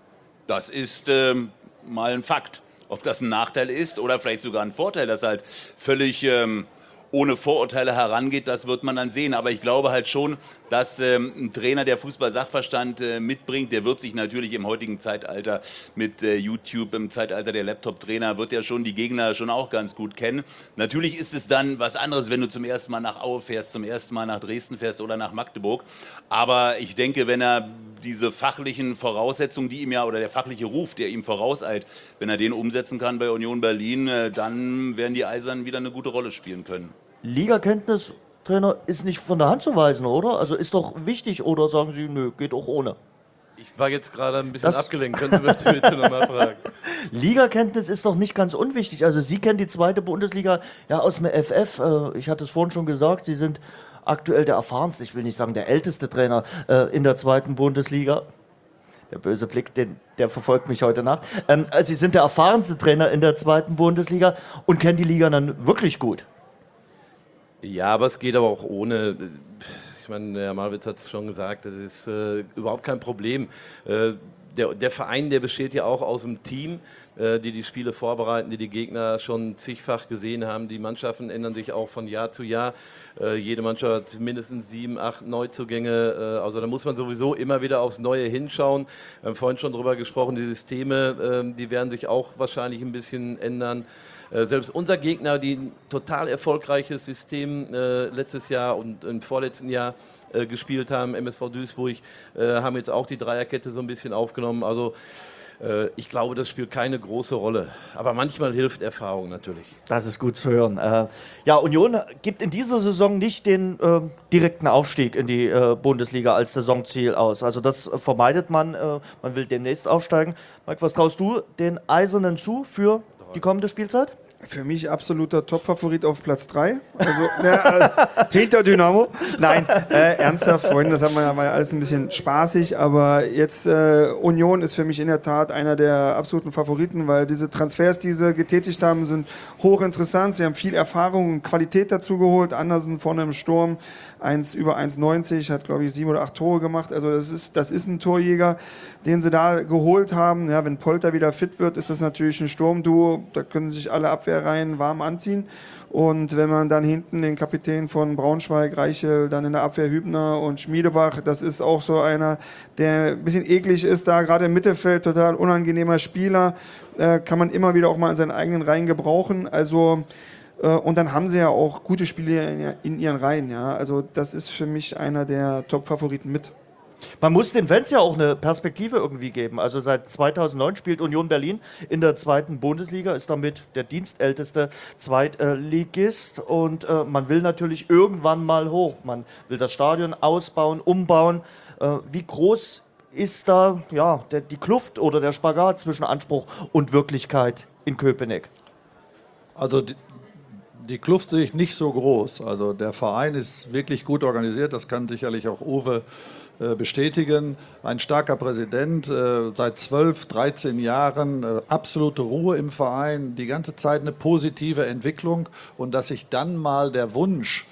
Das ist mal ein Fakt. Ob das ein Nachteil ist oder vielleicht sogar ein Vorteil, dass halt völlig ohne Vorurteile herangeht, das wird man dann sehen. Aber ich glaube halt schon, dass ein Trainer, der Fußball-Sachverstand mitbringt, der wird sich natürlich im heutigen Zeitalter mit YouTube, im Zeitalter der Laptop-Trainer, wird ja schon die Gegner schon auch ganz gut kennen. Natürlich ist es dann was anderes, wenn du zum ersten Mal nach Aue fährst, zum ersten Mal nach Dresden fährst oder nach Magdeburg. Aber ich denke, wenn er diese fachlichen Voraussetzungen, die ihm ja, oder der fachliche Ruf, der ihm vorauseilt, wenn er den umsetzen kann bei Union Berlin, dann werden die Eisernen wieder eine gute Rolle spielen können. Ligakenntnis, Trainer, ist nicht von der Hand zu weisen, oder? Also ist doch wichtig, oder sagen Sie, nö, geht auch ohne? Ich war jetzt gerade ein bisschen abgelenkt. Können Sie bitte nochmal fragen? Ligakenntnis ist doch nicht ganz unwichtig. Also Sie kennen die zweite Bundesliga ja aus dem FF. Ich hatte es vorhin schon gesagt, Sie sind aktuell der erfahrenste, ich will nicht sagen der älteste Trainer in der zweiten Bundesliga. Der böse Blick, der verfolgt mich heute Nacht. Also Sie sind der erfahrenste Trainer in der zweiten Bundesliga und kennen die Liga dann wirklich gut. Ja, aber es geht aber auch ohne. Ich meine, der Malwitz hat es schon gesagt, das ist überhaupt kein Problem. Der Verein, der besteht ja auch aus einem Team, die Spiele vorbereiten, die Gegner schon zigfach gesehen haben. Die Mannschaften ändern sich auch von Jahr zu Jahr. Jede Mannschaft hat mindestens 7, 8 Neuzugänge. Also da muss man sowieso immer wieder aufs Neue hinschauen. Wir haben vorhin schon drüber gesprochen, die Systeme, die werden sich auch wahrscheinlich ein bisschen ändern. Selbst unser Gegner, die ein total erfolgreiches System letztes Jahr und im vorletzten Jahr gespielt haben, MSV Duisburg, haben jetzt auch die Dreierkette so ein bisschen aufgenommen. Also ich glaube, das spielt keine große Rolle. Aber manchmal hilft Erfahrung natürlich. Das ist gut zu hören. Ja, Union gibt in dieser Saison nicht den direkten Aufstieg in die Bundesliga als Saisonziel aus. Also das vermeidet man. Man will demnächst aufsteigen. Mike, was traust du den Eisernen zu für die kommende Spielzeit? Für mich absoluter Top-Favorit auf Platz 3. Also hinter Dynamo. Nein, ernsthaft, Freunde, das war ja alles ein bisschen spaßig, aber jetzt Union ist für mich in der Tat einer der absoluten Favoriten, weil diese Transfers, die sie getätigt haben, sind hochinteressant. Sie haben viel Erfahrung und Qualität dazu geholt. Andersen vorne im Sturm, über 1,90, hat glaube ich 7 oder 8 Tore gemacht. Also das ist ein Torjäger, den sie da geholt haben. Ja, wenn Polter wieder fit wird, ist das natürlich ein Sturmduo. Da können sich alle Abwehrreihen warm anziehen. Und wenn man dann hinten den Kapitän von Braunschweig, Reichel, dann in der Abwehr Hübner und Schmiedebach, das ist auch so einer, der ein bisschen eklig ist, da gerade im Mittelfeld, total unangenehmer Spieler, kann man immer wieder auch mal in seinen eigenen Reihen gebrauchen. Also und dann haben sie ja auch gute Spieler in ihren Reihen. Ja? Also das ist für mich einer der Top-Favoriten mit. Man muss den Fans ja auch eine Perspektive irgendwie geben. Also seit 2009 spielt Union Berlin in der zweiten Bundesliga, ist damit der dienstälteste Zweitligist und man will natürlich irgendwann mal hoch. Man will das Stadion ausbauen, umbauen. Wie groß ist da die Kluft oder der Spagat zwischen Anspruch und Wirklichkeit in Köpenick? Also die Kluft sehe ich nicht so groß. Also der Verein ist wirklich gut organisiert, das kann sicherlich auch Uwe bestätigen. Ein starker Präsident, seit 12, 13 Jahren, absolute Ruhe im Verein, die ganze Zeit eine positive Entwicklung und dass sich dann mal der Wunsch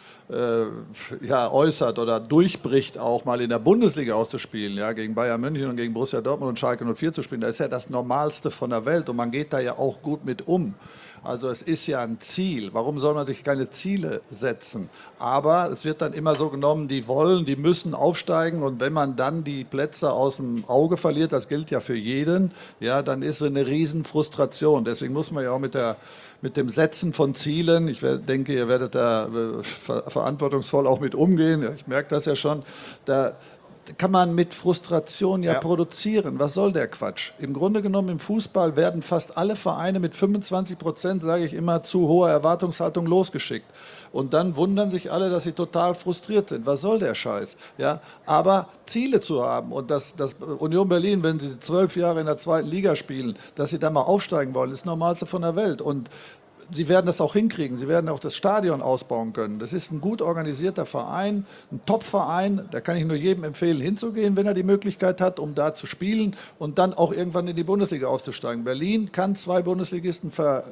äußert oder durchbricht, auch mal in der Bundesliga auszuspielen, ja, gegen Bayern München und gegen Borussia Dortmund und Schalke 04 zu spielen, das ist ja das Normalste von der Welt und man geht da ja auch gut mit um. Also es ist ja ein Ziel. Warum soll man sich keine Ziele setzen? Aber es wird dann immer so genommen, die wollen, die müssen aufsteigen und wenn man dann die Plätze aus dem Auge verliert, das gilt ja für jeden, ja, dann ist es eine Riesenfrustration. Deswegen muss man ja auch mit dem Setzen von Zielen, ich denke, ihr werdet da verantwortungsvoll auch mit umgehen, ich merke das ja schon, da kann man mit Frustration ja produzieren. Was soll der Quatsch? Im Grunde genommen im Fußball werden fast alle Vereine mit 25%, sage ich immer, zu hoher Erwartungshaltung losgeschickt. Und dann wundern sich alle, dass sie total frustriert sind. Was soll der Scheiß? Ja, aber Ziele zu haben und dass Union Berlin, wenn sie 12 Jahre in der zweiten Liga spielen, dass sie da mal aufsteigen wollen, ist das Normalste von der Welt. Und sie werden das auch hinkriegen. Sie werden auch das Stadion ausbauen können. Das ist ein gut organisierter Verein, ein Top-Verein. Da kann ich nur jedem empfehlen, hinzugehen, wenn er die Möglichkeit hat, um da zu spielen und dann auch irgendwann in die Bundesliga aufzusteigen. Berlin kann 2 Bundesligisten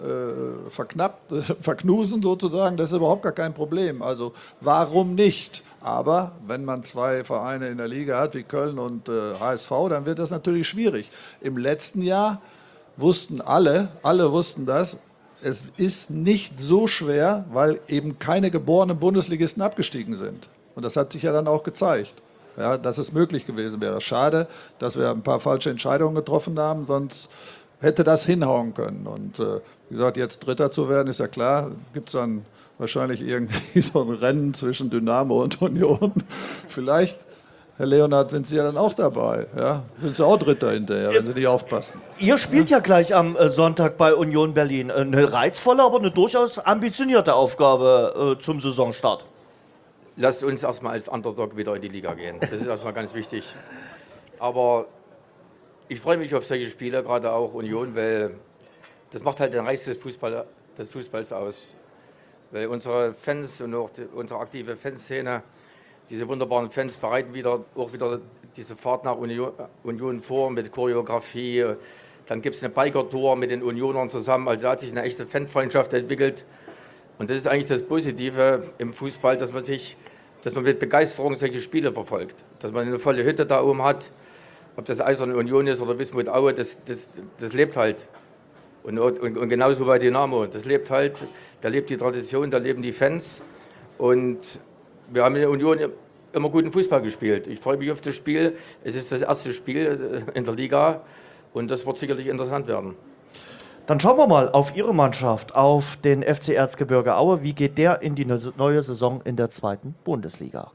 verknusen sozusagen. Das ist überhaupt gar kein Problem. Also warum nicht? Aber wenn man 2 Vereine in der Liga hat, wie Köln und HSV, dann wird das natürlich schwierig. Im letzten Jahr wussten alle wussten das, es ist nicht so schwer, weil eben keine geborenen Bundesligisten abgestiegen sind. Und das hat sich ja dann auch gezeigt, ja, dass es möglich gewesen wäre. Schade, dass wir ein paar falsche Entscheidungen getroffen haben, sonst hätte das hinhauen können. Und wie gesagt, jetzt Dritter zu werden, ist ja klar, gibt es dann wahrscheinlich irgendwie so ein Rennen zwischen Dynamo und Union. Vielleicht, Herr Leonhardt, sind Sie ja dann auch dabei. Ja? Sind Sie auch Dritter hinterher, wenn Sie nicht aufpassen. Ihr spielt ja gleich am Sonntag bei Union Berlin. Eine reizvolle, aber eine durchaus ambitionierte Aufgabe zum Saisonstart. Lasst uns erstmal als Underdog wieder in die Liga gehen. Das ist erstmal ganz wichtig. Aber ich freue mich auf solche Spiele, gerade auch Union, weil das macht halt den Reiz des Fußballs aus. Weil unsere Fans und auch unsere aktive Fanszene, diese wunderbaren Fans bereiten auch wieder diese Fahrt nach Union vor mit Choreografie. Dann gibt es eine Biker-Tour mit den Unionern zusammen. Also da hat sich eine echte Fanfreundschaft entwickelt. Und das ist eigentlich das Positive im Fußball, dass man mit Begeisterung solche Spiele verfolgt. Dass man eine volle Hütte da oben hat. Ob das Eiserne Union ist oder Wismut Aue, das lebt halt. Und genauso bei Dynamo, das lebt halt, da lebt die Tradition, da leben die Fans. Und wir haben in der Union immer guten Fußball gespielt. Ich freue mich auf das Spiel. Es ist das erste Spiel in der Liga und das wird sicherlich interessant werden. Dann schauen wir mal auf Ihre Mannschaft, auf den FC Erzgebirge Aue. Wie geht der in die neue Saison in der 2. Bundesliga?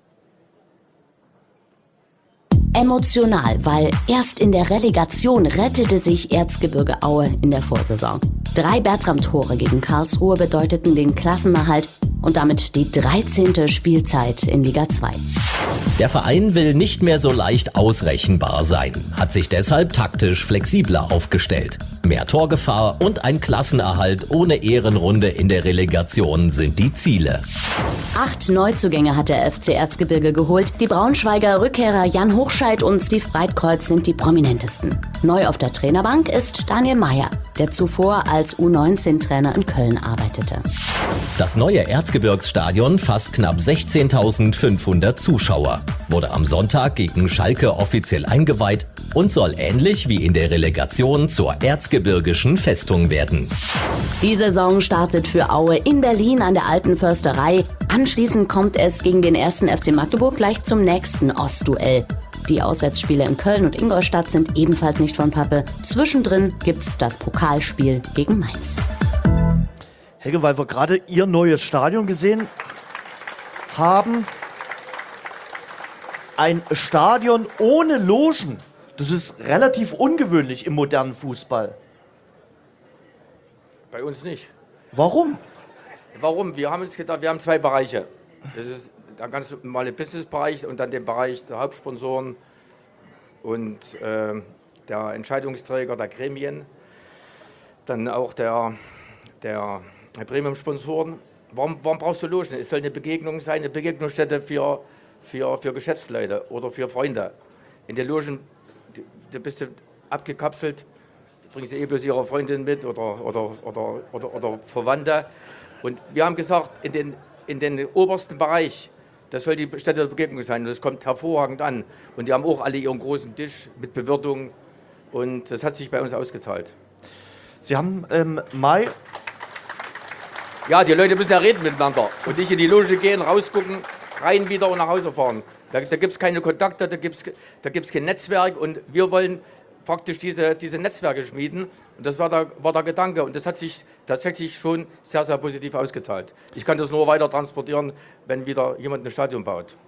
Emotional, weil erst in der Relegation rettete sich Erzgebirge Aue in der Vorsaison. 3 Bertram-Tore gegen Karlsruhe bedeuteten den Klassenerhalt und damit die 13. Spielzeit in Liga 2. Der Verein will nicht mehr so leicht ausrechenbar sein, hat sich deshalb taktisch flexibler aufgestellt. Mehr Torgefahr und ein Klassenerhalt ohne Ehrenrunde in der Relegation sind die Ziele. 8 Neuzugänge hat der FC Erzgebirge geholt. Die Braunschweiger Rückkehrer Jan Hochscheid und Steve Breitkreuz sind die prominentesten. Neu auf der Trainerbank ist Daniel Meyer, der zuvor als U19-Trainer in Köln arbeitete. Das neue Erzgebirgsstadion fasst knapp 16.500 Zuschauer, wurde am Sonntag gegen Schalke offiziell eingeweiht und soll ähnlich wie in der Relegation zur erzgebirgischen Festung werden. Die Saison startet für Aue in Berlin an der Alten Försterei. Anschließend kommt es gegen den 1. FC Magdeburg gleich zum nächsten Ostduell. Die Auswärtsspiele in Köln und Ingolstadt sind ebenfalls nicht von Pappe. Zwischendrin gibt's das Pokalspiel gegen Mainz. Helge, weil wir gerade Ihr neues Stadion gesehen haben. Ein Stadion ohne Logen. Das ist relativ ungewöhnlich im modernen Fußball. Bei uns nicht. Warum? Warum? Wir haben uns gedacht, wir haben 2 Bereiche. Das ist der ganz normale Businessbereich und dann den Bereich der Hauptsponsoren und der Entscheidungsträger, der Gremien. Dann auch der Premium-Sponsoren. Warum brauchst du Logen? Es soll eine Begegnung sein, eine Begegnungsstätte für Geschäftsleute oder für Freunde. In der Logen, da bist du abgekapselt, bringst du bloß ihre Freundin mit oder Verwandte. Und wir haben gesagt, in den obersten Bereich, das soll die Stätte der Begegnung sein. Und das kommt hervorragend an. Und die haben auch alle ihren großen Tisch mit Bewirtung. Und das hat sich bei uns ausgezahlt. Sie haben im Mai... Ja, die Leute müssen ja reden miteinander und nicht in die Loge gehen, rausgucken, rein wieder und nach Hause fahren. Da gibt es keine Kontakte, da gibt's kein Netzwerk und wir wollen praktisch diese Netzwerke schmieden. Und das war der Gedanke und das hat sich tatsächlich schon sehr, sehr positiv ausgezahlt. Ich kann das nur weiter transportieren, wenn wieder jemand ein Stadion baut.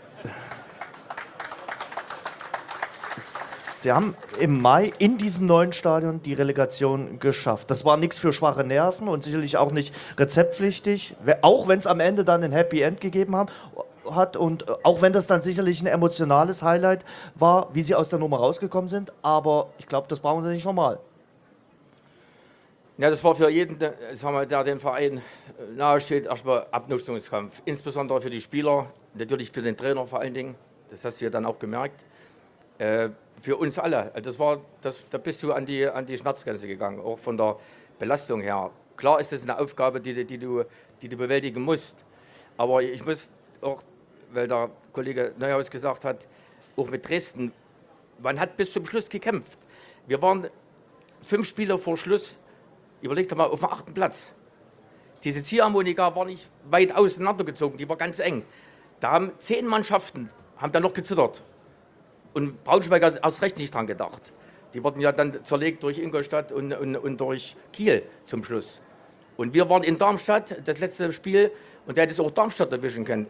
Sie haben im Mai in diesem neuen Stadion die Relegation geschafft. Das war nichts für schwache Nerven und sicherlich auch nicht rezeptpflichtig, auch wenn es am Ende dann ein Happy End gegeben hat und auch wenn das dann sicherlich ein emotionales Highlight war, wie Sie aus der Nummer rausgekommen sind. Aber ich glaube, das brauchen Sie nicht nochmal. Ja, das war für jeden, sagen wir, der dem Verein nahesteht, erstmal Abnutzungskampf. Insbesondere für die Spieler, natürlich für den Trainer vor allen Dingen. Das hast du ja dann auch gemerkt. Für uns alle. Da bist du an die Schmerzgrenze gegangen, auch von der Belastung her. Klar ist das eine Aufgabe, die du bewältigen musst. Aber ich muss auch, weil der Kollege Neuhaus gesagt hat, auch mit Dresden, man hat bis zum Schluss gekämpft. Wir waren 5 Spiele vor Schluss, überleg doch mal, auf dem 8. Platz. Diese Ziehharmonika war nicht weit auseinandergezogen, die war ganz eng. Da haben 10 Mannschaften dann noch gezittert. Und Braunschweig hat erst recht nicht dran gedacht. Die wurden ja dann zerlegt durch Ingolstadt und durch Kiel zum Schluss. Und wir waren in Darmstadt, das letzte Spiel, und der hätte es auch Darmstadt erwischen können.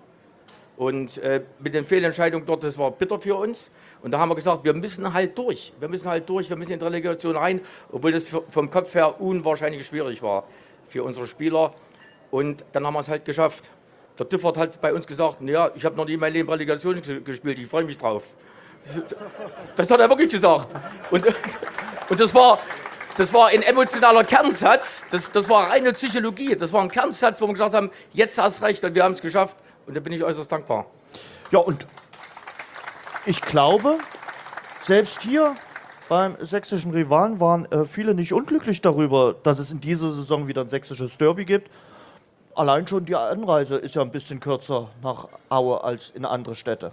Und mit den Fehlentscheidungen dort, das war bitter für uns. Und da haben wir gesagt, wir müssen halt durch. Wir müssen in die Relegation rein, obwohl das vom Kopf her unwahrscheinlich schwierig war für unsere Spieler. Und dann haben wir es halt geschafft. Der Differt hat bei uns gesagt, ja, ich habe noch nie in meinem Leben Relegation gespielt, ich freue mich drauf. Das hat er wirklich gesagt. Und das war ein emotionaler Kernsatz, das war reine Psychologie. Das war ein Kernsatz, wo wir gesagt haben, jetzt hast du recht und wir haben es geschafft. Und da bin ich äußerst dankbar. Ja, und ich glaube, selbst hier beim sächsischen Rivalen waren viele nicht unglücklich darüber, dass es in dieser Saison wieder ein sächsisches Derby gibt. Allein schon die Anreise ist ja ein bisschen kürzer nach Aue als in andere Städte.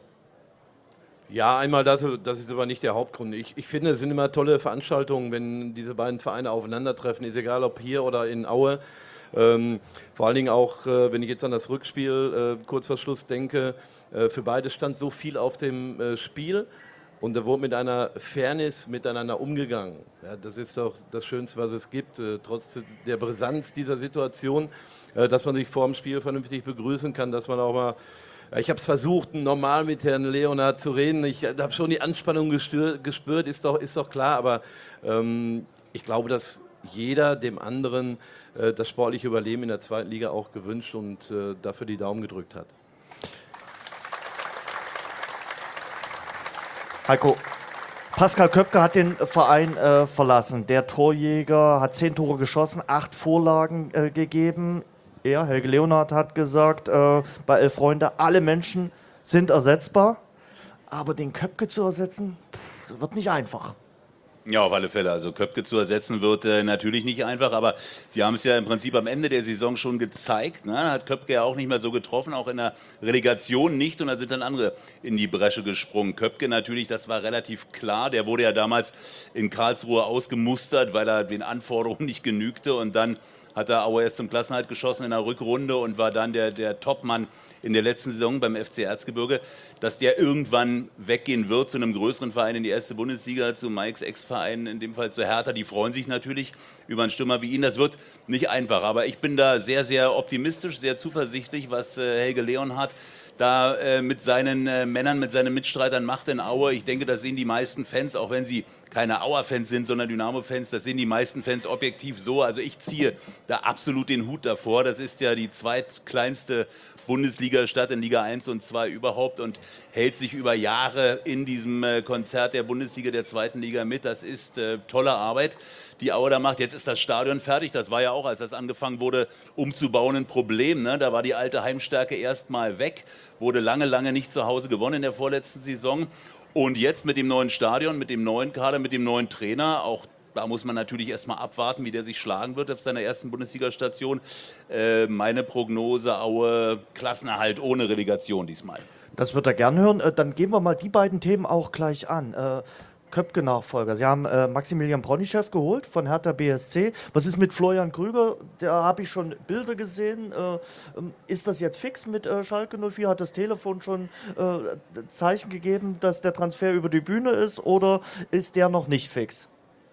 Ja, einmal das ist aber nicht der Hauptgrund. Ich finde, es sind immer tolle Veranstaltungen, wenn diese beiden Vereine aufeinandertreffen. Ist egal, ob hier oder in Aue. Vor allen Dingen auch, wenn ich jetzt an das Rückspiel kurz vor Schluss denke, für beide stand so viel auf dem Spiel und da wurde mit einer Fairness miteinander umgegangen. Ja, das ist doch das Schönste, was es gibt, trotz der Brisanz dieser Situation, dass man sich vor dem Spiel vernünftig begrüßen kann, dass man auch mal, ich habe es versucht, normal mit Herrn Leonhard zu reden, ich habe schon die Anspannung gespürt, ist doch klar, aber ich glaube, dass jeder dem anderen das sportliche Überleben in der 2. Liga auch gewünscht und dafür die Daumen gedrückt hat. Heiko, Pascal Köpke hat den Verein verlassen. Der Torjäger hat 10 Tore geschossen, 8 Vorlagen gegeben. Er, Helge Leonhard, hat gesagt, bei 11 Freunde, alle Menschen sind ersetzbar. Aber den Köpke zu ersetzen, wird nicht einfach. Ja, auf alle Fälle. Also Köpke zu ersetzen wird natürlich nicht einfach, aber Sie haben es ja im Prinzip am Ende der Saison schon gezeigt. Ne? Hat Köpke ja auch nicht mehr so getroffen, auch in der Relegation nicht. Und da sind dann andere in die Bresche gesprungen. Köpke natürlich, das war relativ klar. Der wurde ja damals in Karlsruhe ausgemustert, weil er den Anforderungen nicht genügte. Und dann hat er Aue erst zum Klassenerhalt geschossen in der Rückrunde und war dann der Topmann in der letzten Saison beim FC Erzgebirge, dass der irgendwann weggehen wird zu einem größeren Verein in die 1. Bundesliga, zu Mikes Ex-Verein, in dem Fall zu Hertha. Die freuen sich natürlich über einen Stürmer wie ihn. Das wird nicht einfach, aber ich bin da sehr, sehr optimistisch, sehr zuversichtlich, was Helge Leonhard da mit seinen Männern, mit seinen Mitstreitern macht in Aue. Ich denke, das sehen die meisten Fans, auch wenn sie keine Auer-Fans sind, sondern Dynamo-Fans, das sehen die meisten Fans objektiv so. Also ich ziehe da absolut den Hut davor. Das ist ja die zweitkleinste Bundesliga-Stadt in Liga 1 und 2 überhaupt und hält sich über Jahre in diesem Konzert der Bundesliga, der 2. Liga mit. Das ist tolle Arbeit, die Aue da macht. Jetzt ist das Stadion fertig. Das war ja auch, als das angefangen wurde, umzubauen, ein Problem. Ne? Da war die alte Heimstärke erstmal weg, wurde lange, lange nicht zu Hause gewonnen in der vorletzten Saison. Und jetzt mit dem neuen Stadion, mit dem neuen Kader, mit dem neuen Trainer, auch da muss man natürlich erstmal abwarten, wie der sich schlagen wird auf seiner ersten Bundesliga-Station. Meine Prognose, Aue, Klassenerhalt ohne Relegation diesmal. Das wird er gern hören. Dann gehen wir mal die beiden Themen auch gleich an. Köpke-Nachfolger. Sie haben Maximilian Bronischew geholt von Hertha BSC. Was ist mit Florian Krüger? Da habe ich schon Bilder gesehen. Ist das jetzt fix mit Schalke 04? Hat das Telefon schon Zeichen gegeben, dass der Transfer über die Bühne ist oder ist der noch nicht fix?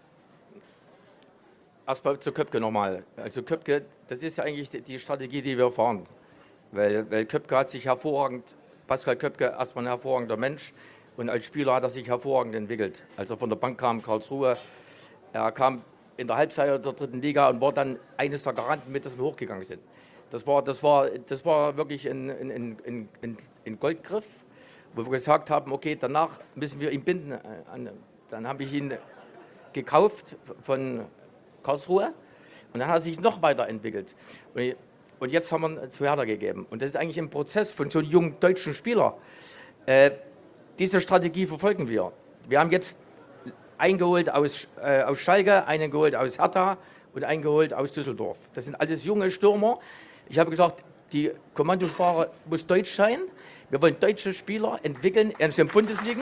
Erstmal zu Köpke nochmal. Also Köpke, das ist ja eigentlich die Strategie, die wir fahren. Weil Köpke hat sich hervorragend, Pascal Köpke, erstmal ein hervorragender Mensch. Und als Spieler hat er sich hervorragend entwickelt. Als er von der Bank kam, Karlsruhe, er kam in der Halbzeit der 3. Liga und war dann eines der Garanten mit, dass wir hochgegangen sind. Das war wirklich ein Goldgriff, wo wir gesagt haben, okay, danach müssen wir ihn binden. Dann habe ich ihn gekauft von Karlsruhe Und dann hat er sich noch weiterentwickelt. Und jetzt haben wir ihn zu Hertha gegeben. Und das ist eigentlich ein Prozess von so einem jungen deutschen Spieler. Diese Strategie verfolgen wir. Wir haben jetzt eingeholt aus Schalke, einen geholt aus Hertha und einen geholt aus Düsseldorf. Das sind alles junge Stürmer. Ich habe gesagt, die Kommandosprache muss Deutsch sein. Wir wollen deutsche Spieler entwickeln in den Bundesligen.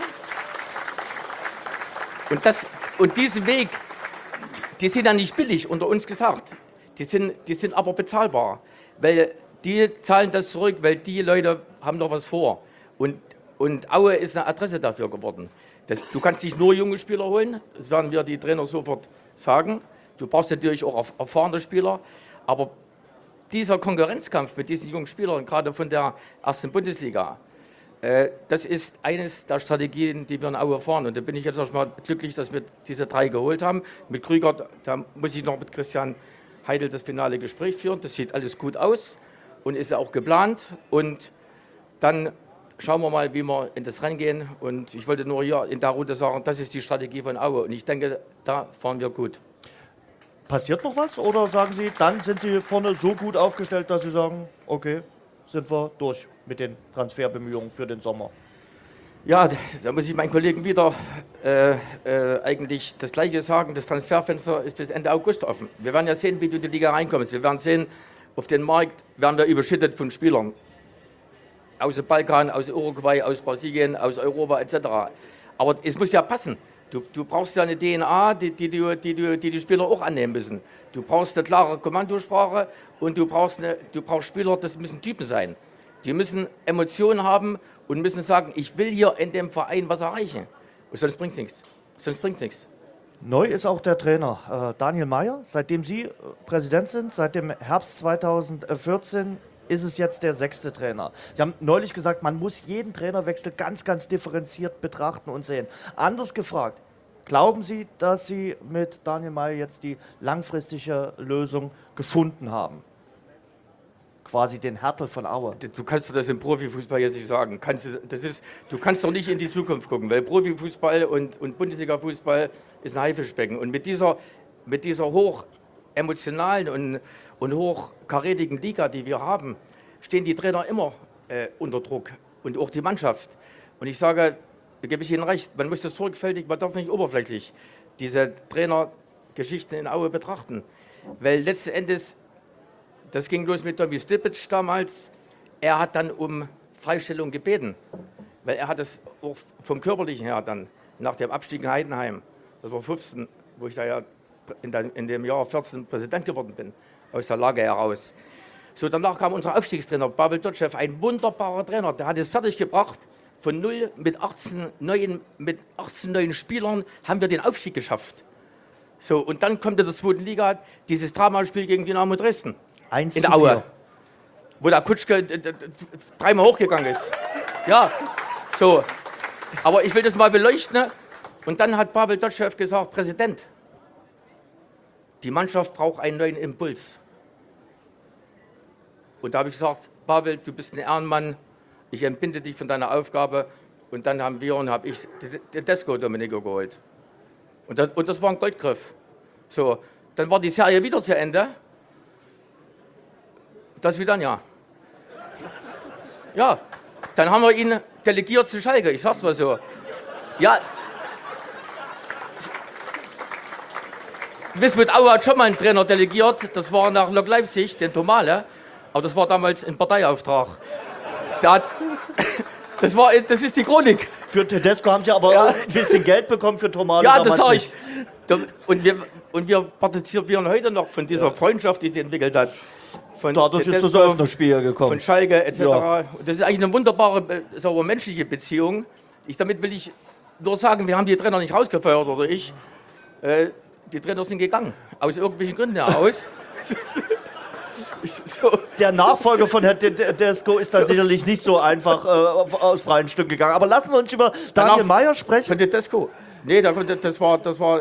Und diesen Weg, die sind ja nicht billig, unter uns gesagt. Die sind aber bezahlbar. Weil die zahlen das zurück, weil die Leute haben noch was vor. Und Aue ist eine Adresse dafür geworden. Du kannst nicht nur junge Spieler holen, das werden wir die Trainer sofort sagen. Du brauchst natürlich auch erfahrene Spieler. Aber dieser Konkurrenzkampf mit diesen jungen Spielern, gerade von der ersten Bundesliga, das ist eines der Strategien, die wir in Aue fahren. Und da bin ich jetzt erstmal glücklich, dass wir diese 3 geholt haben. Mit Krüger, da muss ich noch mit Christian Heidel das finale Gespräch führen. Das sieht alles gut aus und ist ja auch geplant. Und dann schauen wir mal, wie wir in das reingehen. Und ich wollte nur hier in der Runde sagen, das ist die Strategie von Aue. Und ich denke, da fahren wir gut. Passiert noch was oder sagen Sie, dann sind Sie vorne so gut aufgestellt, dass Sie sagen, okay, sind wir durch mit den Transferbemühungen für den Sommer? Ja, da muss ich meinen Kollegen wieder eigentlich das Gleiche sagen. Das Transferfenster ist bis Ende August offen. Wir werden ja sehen, wie du in die Liga reinkommst. Wir werden sehen, auf den Markt werden wir überschüttet von Spielern. Aus dem Balkan, aus Uruguay, aus Brasilien, aus Europa etc. Aber es muss ja passen. Du brauchst ja eine DNA, die Spieler auch annehmen müssen. Du brauchst eine klare Kommandosprache und du brauchst Spieler, das müssen Typen sein. Die müssen Emotionen haben und müssen sagen, ich will hier in dem Verein was erreichen. Und sonst bringt es nichts. Neu ist auch der Trainer Daniel Meier. Seitdem Sie Präsident sind, seit dem Herbst 2014, ist es jetzt der 6. Trainer. Sie haben neulich gesagt, man muss jeden Trainerwechsel ganz, ganz differenziert betrachten und sehen. Anders gefragt, glauben Sie, dass Sie mit Daniel Meier jetzt die langfristige Lösung gefunden haben? Quasi den Härtel von Aue. Du kannst das im Profifußball jetzt nicht sagen. Du kannst doch nicht in die Zukunft gucken, weil Profifußball und Bundesliga-Fußball ist ein Haifischbecken. Und mit dieser hoch emotionalen und hochkarätigen Liga, die wir haben, stehen die Trainer immer unter Druck und auch die Mannschaft. Und ich sage, da gebe ich Ihnen recht, man muss das sorgfältig, man darf nicht oberflächlich diese Trainergeschichten in Aue betrachten. Weil letzten Endes, das ging los mit Tommy Stipic damals, er hat dann um Freistellung gebeten, weil er hat es auch vom Körperlichen her dann, nach dem Abstieg in Heidenheim, das war 15, wo ich da ja in dem Jahr 14 Präsident geworden bin, aus der Lage heraus. So, danach kam unser Aufstiegstrainer, Pavel Dotschew, ein wunderbarer Trainer, der hat es fertiggebracht, von 0 mit 18 neuen Spielern haben wir den Aufstieg geschafft. So, und dann kommt in der 2. Liga dieses Dramaspiel gegen Dynamo Dresden in der Aue, wo der Kutschke 3-mal hochgegangen ist. Ja, so, aber ich will das mal beleuchten. Und dann hat Pavel Dotschew gesagt, Präsident, die Mannschaft braucht einen neuen Impuls. Und da habe ich gesagt, Pavel, du bist ein Ehrenmann, ich entbinde dich von deiner Aufgabe. Und dann habe ich Tedesco Domenico geholt. Und das war ein Goldgriff. So, dann war die Serie wieder zu Ende. Das wieder ein Jahr. Ja, dann haben wir ihn delegiert zu Schalke, ich sag's mal so. Ja, Wismut Aue hat schon mal einen Trainer delegiert, das war nach Lok Leipzig, den Tomale, aber das war damals ein Parteiauftrag. Das ist die Chronik. Für Tedesco haben Sie aber auch ein bisschen Geld bekommen, für Tomale ja, das sage nicht. ich. Und wir partizipieren heute noch von dieser Freundschaft, die sie entwickelt hat. Dadurch Tedesco, ist das Öffnungsspiel gekommen. Von Schalke etc. Ja. Das ist eigentlich eine wunderbare, menschliche Beziehung. Damit will ich nur sagen, wir haben die Trainer nicht rausgefeuert oder ich. Die Trainer sind gegangen, aus irgendwelchen Gründen heraus. So. Der Nachfolger von Herrn Tedesco ist dann sicherlich nicht so einfach aus freien Stücken gegangen. Aber lassen wir uns über Daniel Meier sprechen. Von Tedesco? Nee, das war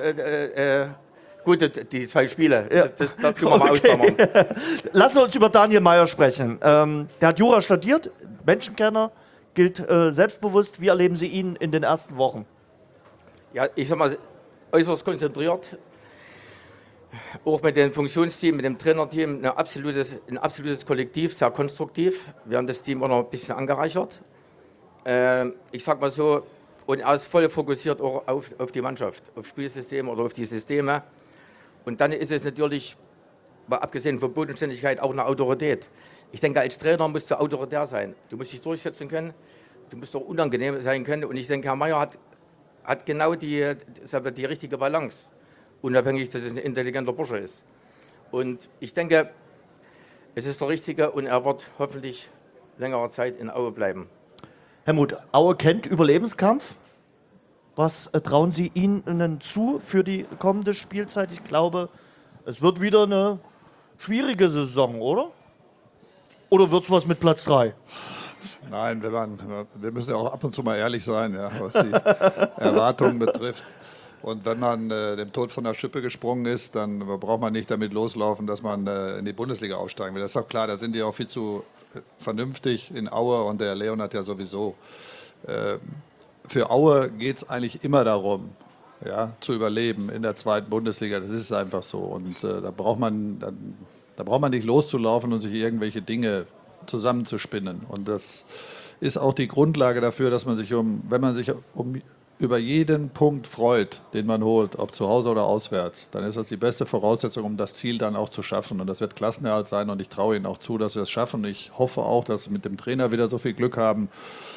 gut, die 2 Spiele. Ja. Das können wir mal ausklammern. Lassen wir uns über Daniel Meier sprechen. Der hat Jura studiert, Menschenkenner, gilt selbstbewusst. Wie erleben Sie ihn in den ersten Wochen? Ja, ich sag mal, äußerst konzentriert. Auch mit dem Funktionsteam, mit dem Trainerteam, ein absolutes Kollektiv, sehr konstruktiv. Wir haben das Team auch noch ein bisschen angereichert. Ich sag mal so, und er ist voll fokussiert auch auf die Mannschaft, auf Spielsysteme oder auf die Systeme. Und dann ist es natürlich, mal abgesehen von Bodenständigkeit, auch eine Autorität. Ich denke, als Trainer musst du autoritär sein. Du musst dich durchsetzen können, du musst auch unangenehm sein können. Und ich denke, Herr Meier hat genau die richtige Balance. Unabhängig, dass es ein intelligenter Bursche ist. Und ich denke, es ist der Richtige und er wird hoffentlich längere Zeit in Aue bleiben. Helmut, Aue kennt Überlebenskampf. Was trauen Sie ihnen zu für die kommende Spielzeit? Ich glaube, es wird wieder eine schwierige Saison, oder? Oder wird es was mit Platz 3? Nein, wir müssen ja auch ab und zu mal ehrlich sein, ja, was die Erwartungen betrifft. Und wenn man dem Tod von der Schippe gesprungen ist, dann braucht man nicht damit loslaufen, dass man in die Bundesliga aufsteigen will. Das ist auch klar, da sind die auch viel zu vernünftig in Aue und der Leon hat ja sowieso. Für Aue geht es eigentlich immer darum, ja, zu überleben in der zweiten Bundesliga. Das ist einfach so. Und da braucht man nicht loszulaufen und sich irgendwelche Dinge zusammenzuspinnen. Und das ist auch die Grundlage dafür, dass man sich wenn man sich über jeden Punkt freut, den man holt, ob zu Hause oder auswärts, dann ist das die beste Voraussetzung, um das Ziel dann auch zu schaffen. Und das wird Klassenerhalt sein und ich traue ihnen auch zu, dass wir es schaffen. Ich hoffe auch, dass sie mit dem Trainer wieder so viel Glück haben.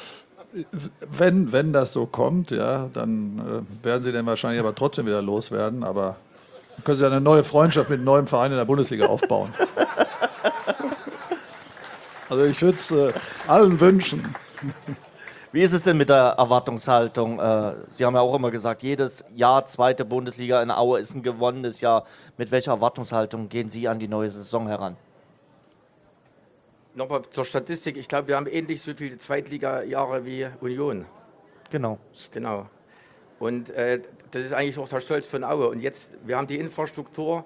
Wenn das so kommt, ja, dann werden sie den wahrscheinlich aber trotzdem wieder loswerden. Aber dann können sie eine neue Freundschaft mit einem neuen Verein in der Bundesliga aufbauen. Also ich würde es allen wünschen. Wie ist es denn mit der Erwartungshaltung? Sie haben ja auch immer gesagt, jedes Jahr zweite Bundesliga in Aue ist ein gewonnenes Jahr. Mit welcher Erwartungshaltung gehen Sie an die neue Saison heran? Nochmal zur Statistik. Ich glaube, wir haben ähnlich so viele Zweitliga-Jahre wie Union. Genau. Und das ist eigentlich auch der Stolz von Aue. Und jetzt, wir haben die Infrastruktur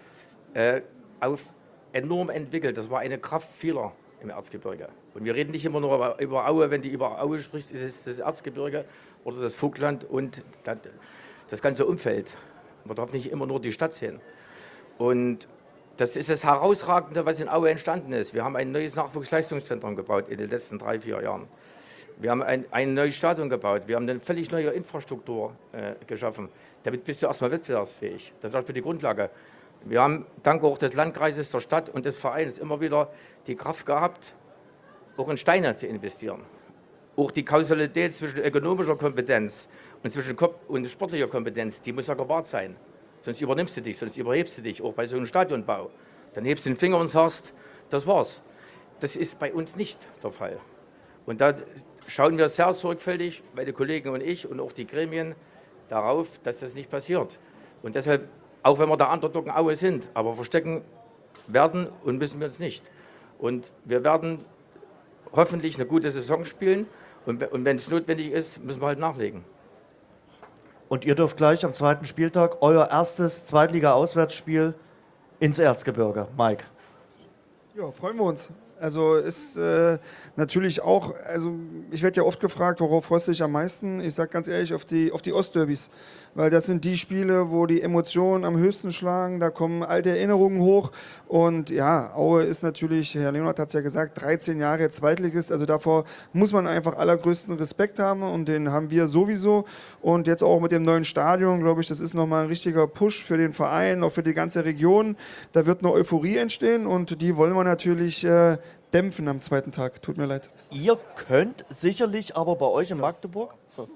enorm entwickelt. Das war eine Kraft vieler im Erzgebirge. Und wir reden nicht immer nur über Aue. Wenn du über Aue sprichst, ist es das Erzgebirge oder das Vogtland und das ganze Umfeld. Man darf nicht immer nur die Stadt sehen. Und das ist das Herausragende, was in Aue entstanden ist. Wir haben ein neues Nachwuchsleistungszentrum gebaut in den letzten 3-4 Jahren. Wir haben ein neues Stadion gebaut. Wir haben eine völlig neue Infrastruktur geschaffen. Damit bist du erstmal wettbewerbsfähig. Das ist erstmal die Grundlage. Wir haben dank auch des Landkreises, der Stadt und des Vereins immer wieder die Kraft gehabt, auch in Steine zu investieren. Auch die Kausalität zwischen ökonomischer Kompetenz und sportlicher Kompetenz, die muss ja gewahrt sein. Sonst übernimmst du dich, sonst überhebst du dich, auch bei so einem Stadionbau. Dann hebst du den Finger und sagst, das war's. Das ist bei uns nicht der Fall. Und da schauen wir sehr sorgfältig, meine Kollegen und ich und auch die Gremien, darauf, dass das nicht passiert. Und deshalb, auch wenn wir der Underdog in Aue sind, aber verstecken werden und müssen wir uns nicht. Und wir werden hoffentlich eine gute Saison spielen und wenn es notwendig ist, müssen wir halt nachlegen. Und ihr dürft gleich am zweiten Spieltag euer erstes Zweitliga-Auswärtsspiel ins Erzgebirge. Mike. Ja, freuen wir uns. Also ist natürlich auch, also ich werde ja oft gefragt, worauf freust du dich am meisten? Ich sage ganz ehrlich, auf die Ostderbys, weil das sind die Spiele, wo die Emotionen am höchsten schlagen, da kommen alte Erinnerungen hoch und ja, Aue ist natürlich, Herr Leonhard hat es ja gesagt, 13 Jahre Zweitligist, also davor muss man einfach allergrößten Respekt haben und den haben wir sowieso und jetzt auch mit dem neuen Stadion, glaube ich, das ist nochmal ein richtiger Push für den Verein, auch für die ganze Region, da wird eine Euphorie entstehen und die wollen wir natürlich dämpfen am zweiten Tag. Tut mir leid. Ihr könnt sicherlich aber bei euch in Magdeburg.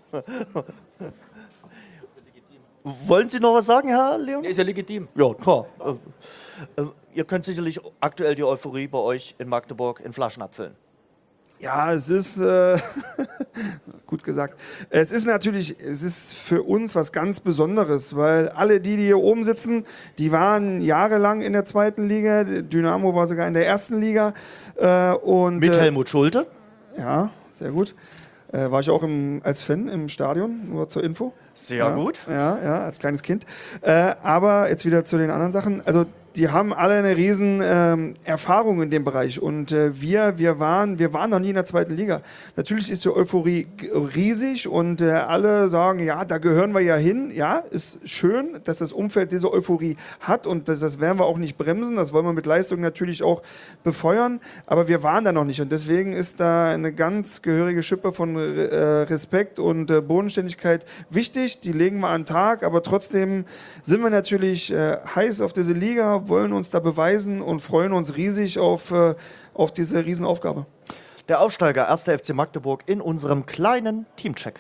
Wollen Sie noch was sagen, Herr Leon? Nee, ist ja legitim. Ja, klar. Ihr könnt sicherlich aktuell die Euphorie bei euch in Magdeburg in Flaschen abfüllen. Ja, es ist, gut gesagt, es ist für uns was ganz Besonderes, weil alle die hier oben sitzen, die waren jahrelang in der zweiten Liga, Dynamo war sogar in der ersten Liga. Mit Helmut Schulte? Ja, sehr gut. War ich auch als Fan im Stadion, nur zur Info. Sehr gut. Ja, als kleines Kind. Aber jetzt wieder zu den anderen Sachen. Also die haben alle eine riesen Erfahrung in dem Bereich und wir waren noch nie in der zweiten Liga. Natürlich ist die Euphorie riesig und alle sagen, ja, da gehören wir ja hin. Ja, ist schön, dass das Umfeld diese Euphorie hat und das werden wir auch nicht bremsen. Das wollen wir mit Leistung natürlich auch befeuern, aber wir waren da noch nicht und deswegen ist da eine ganz gehörige Schippe von Respekt und Bodenständigkeit wichtig. Die legen wir an den Tag, aber trotzdem sind wir natürlich heiß auf diese Liga, wollen uns da beweisen und freuen uns riesig auf diese Riesenaufgabe. Der Aufsteiger 1. FC Magdeburg in unserem kleinen Teamcheck.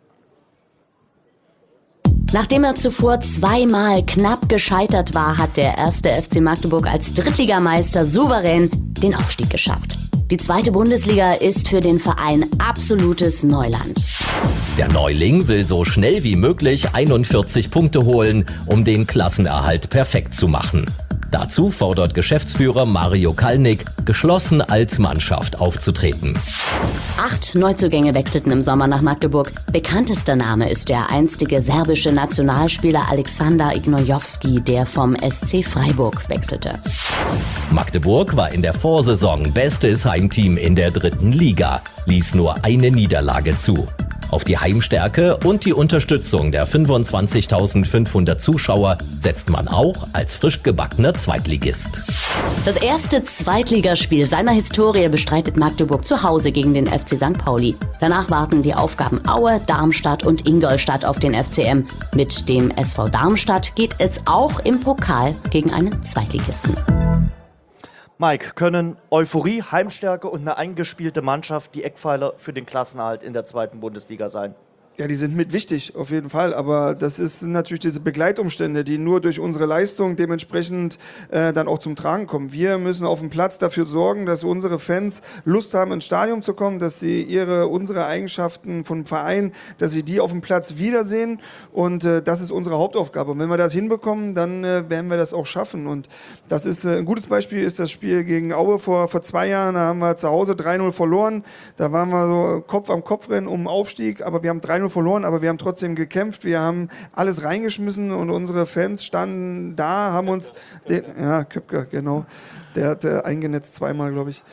Nachdem er zuvor zweimal knapp gescheitert war, hat der 1. FC Magdeburg als Drittligameister souverän den Aufstieg geschafft. Die zweite Bundesliga ist für den Verein absolutes Neuland. Der Neuling will so schnell wie möglich 41 Punkte holen, um den Klassenerhalt perfekt zu machen. Dazu fordert Geschäftsführer Mario Kalnick, geschlossen als Mannschaft aufzutreten. 8 Neuzugänge wechselten im Sommer nach Magdeburg. Bekanntester Name ist der einstige serbische Nationalspieler Alexander Ignojowski, der vom SC Freiburg wechselte. Magdeburg war in der Vorsaison bestes Heimteam in der 3. Liga, ließ nur eine Niederlage zu. Auf die Heimstärke und die Unterstützung der 25.500 Zuschauer setzt man auch als frisch gebackener Zweitligist. Das erste Zweitligaspiel seiner Historie bestreitet Magdeburg zu Hause gegen den FC St. Pauli. Danach warten die Aufgaben Aue, Darmstadt und Ingolstadt auf den FCM. Mit dem SV Darmstadt geht es auch im Pokal gegen einen Zweitligisten. Mike, können Euphorie, Heimstärke und eine eingespielte Mannschaft die Eckpfeiler für den Klassenerhalt in der zweiten Bundesliga sein? Ja, die sind mit wichtig, auf jeden Fall. Aber das sind natürlich diese Begleitumstände, die nur durch unsere Leistung dementsprechend dann auch zum Tragen kommen. Wir müssen auf dem Platz dafür sorgen, dass unsere Fans Lust haben, ins Stadion zu kommen, dass sie unsere Eigenschaften vom Verein, dass sie die auf dem Platz wiedersehen. Und das ist unsere Hauptaufgabe. Und wenn wir das hinbekommen, dann werden wir das auch schaffen. Und das ist ein gutes Beispiel, ist das Spiel gegen Aue vor 2 Jahren. Da haben wir zu Hause 3-0 verloren. Da waren wir so Kopf am Kopf rennen um den Aufstieg, aber wir haben 3-0 verloren, aber wir haben trotzdem gekämpft, wir haben alles reingeschmissen und unsere Fans standen da, haben uns, Köpker, genau, der hat eingenetzt zweimal, glaube ich,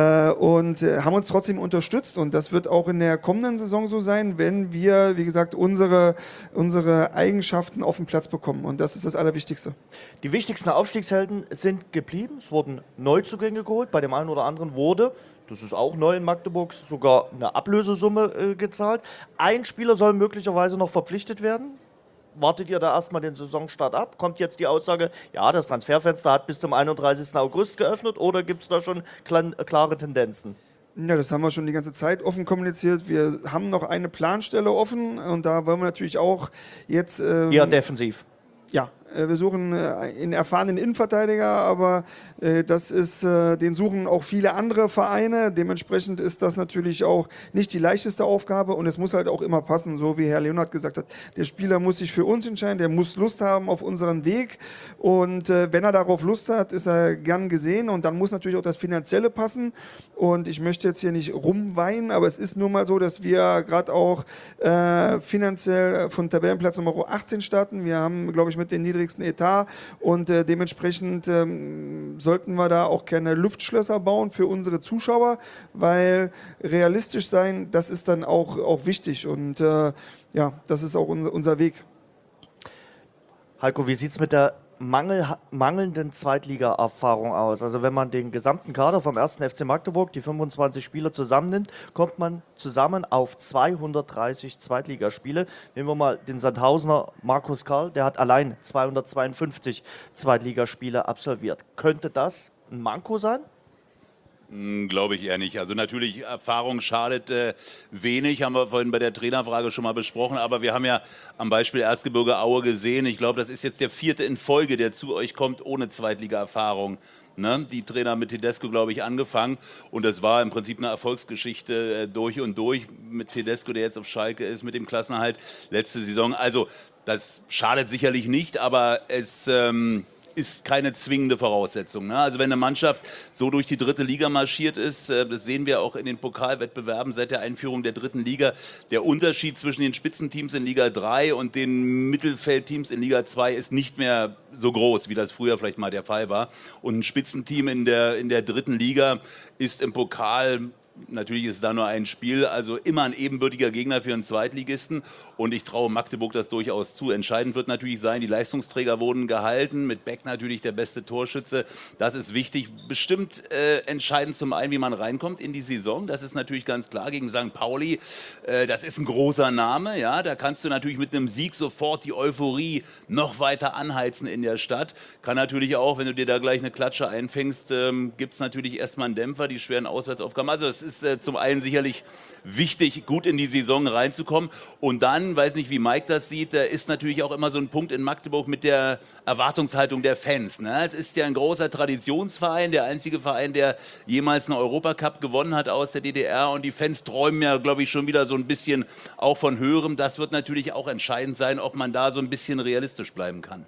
und haben uns trotzdem unterstützt und das wird auch in der kommenden Saison so sein, wenn wir, wie gesagt, unsere Eigenschaften auf den Platz bekommen und das ist das Allerwichtigste. Die wichtigsten Aufstiegshelden sind geblieben, es wurden Neuzugänge geholt, bei dem einen oder anderen wurde, das ist auch neu in Magdeburg, sogar eine Ablösesumme gezahlt. Ein Spieler soll möglicherweise noch verpflichtet werden. Wartet ihr da erstmal den Saisonstart ab? Kommt jetzt die Aussage, ja, das Transferfenster hat bis zum 31. August geöffnet oder gibt es da schon klare Tendenzen? Ja, das haben wir schon die ganze Zeit offen kommuniziert. Wir haben noch eine Planstelle offen und da wollen wir natürlich auch jetzt... Eher defensiv. Ja, wir suchen einen erfahrenen Innenverteidiger, aber den suchen auch viele andere Vereine. Dementsprechend ist das natürlich auch nicht die leichteste Aufgabe und es muss halt auch immer passen, so wie Herr Leonhard gesagt hat. Der Spieler muss sich für uns entscheiden, der muss Lust haben auf unseren Weg und wenn er darauf Lust hat, ist er gern gesehen und dann muss natürlich auch das Finanzielle passen und ich möchte jetzt hier nicht rumweinen, aber es ist nun mal so, dass wir gerade auch finanziell von Tabellenplatz Nummer 18 starten. Wir haben, glaube ich, mit den niedrigsten Etat und dementsprechend sollten wir da auch keine Luftschlösser bauen für unsere Zuschauer, weil realistisch sein, das ist dann auch wichtig und das ist auch unser Weg. Heiko, wie sieht es mit der mangelnden Zweitliga-Erfahrung aus? Also wenn man den gesamten Kader vom 1. FC Magdeburg, die 25 Spieler zusammennimmt, kommt man zusammen auf 230 Zweitligaspiele. Nehmen wir mal den Sandhausener Markus Karl, der hat allein 252 Zweitligaspiele absolviert. Könnte das ein Manko sein? Glaube ich eher nicht. Also natürlich, Erfahrung schadet wenig, haben wir vorhin bei der Trainerfrage schon mal besprochen, aber wir haben ja am Beispiel Erzgebirge Aue gesehen, ich glaube, das ist jetzt der 4. in Folge, der zu euch kommt ohne Zweitliga-Erfahrung. Ne? Die Trainer mit Tedesco, glaube ich, angefangen und das war im Prinzip eine Erfolgsgeschichte durch und durch mit Tedesco, der jetzt auf Schalke ist, mit dem Klassenerhalt letzte Saison. Also das schadet sicherlich nicht, aber es ist keine zwingende Voraussetzung. Ne? Also wenn eine Mannschaft so durch die dritte Liga marschiert ist, das sehen wir auch in den Pokalwettbewerben seit der Einführung der dritten Liga, der Unterschied zwischen den Spitzenteams in Liga 3 und den Mittelfeldteams in Liga 2 ist nicht mehr so groß, wie das früher vielleicht mal der Fall war. Und ein Spitzenteam in der dritten Liga ist im Pokal, natürlich ist da nur ein Spiel, also immer ein ebenbürtiger Gegner für einen Zweitligisten und ich traue Magdeburg das durchaus zu. Entscheidend wird natürlich sein, die Leistungsträger wurden gehalten, mit Beck natürlich der beste Torschütze, das ist wichtig. Bestimmt entscheidend zum einen, wie man reinkommt in die Saison, das ist natürlich ganz klar gegen St. Pauli, das ist ein großer Name, ja, da kannst du natürlich mit einem Sieg sofort die Euphorie noch weiter anheizen in der Stadt. Kann natürlich auch, wenn du dir da gleich eine Klatsche einfängst, gibt es natürlich erstmal einen Dämpfer, die schweren Auswärtsaufgaben, also das ist zum einen sicherlich wichtig, gut in die Saison reinzukommen. Und dann, weiß nicht, wie Mike das sieht, da ist natürlich auch immer so ein Punkt in Magdeburg mit der Erwartungshaltung der Fans. Ne? Es ist ja ein großer Traditionsverein, der einzige Verein, der jemals einen Europacup gewonnen hat aus der DDR. Und die Fans träumen ja, glaube ich, schon wieder so ein bisschen auch von Höherem. Das wird natürlich auch entscheidend sein, ob man da so ein bisschen realistisch bleiben kann.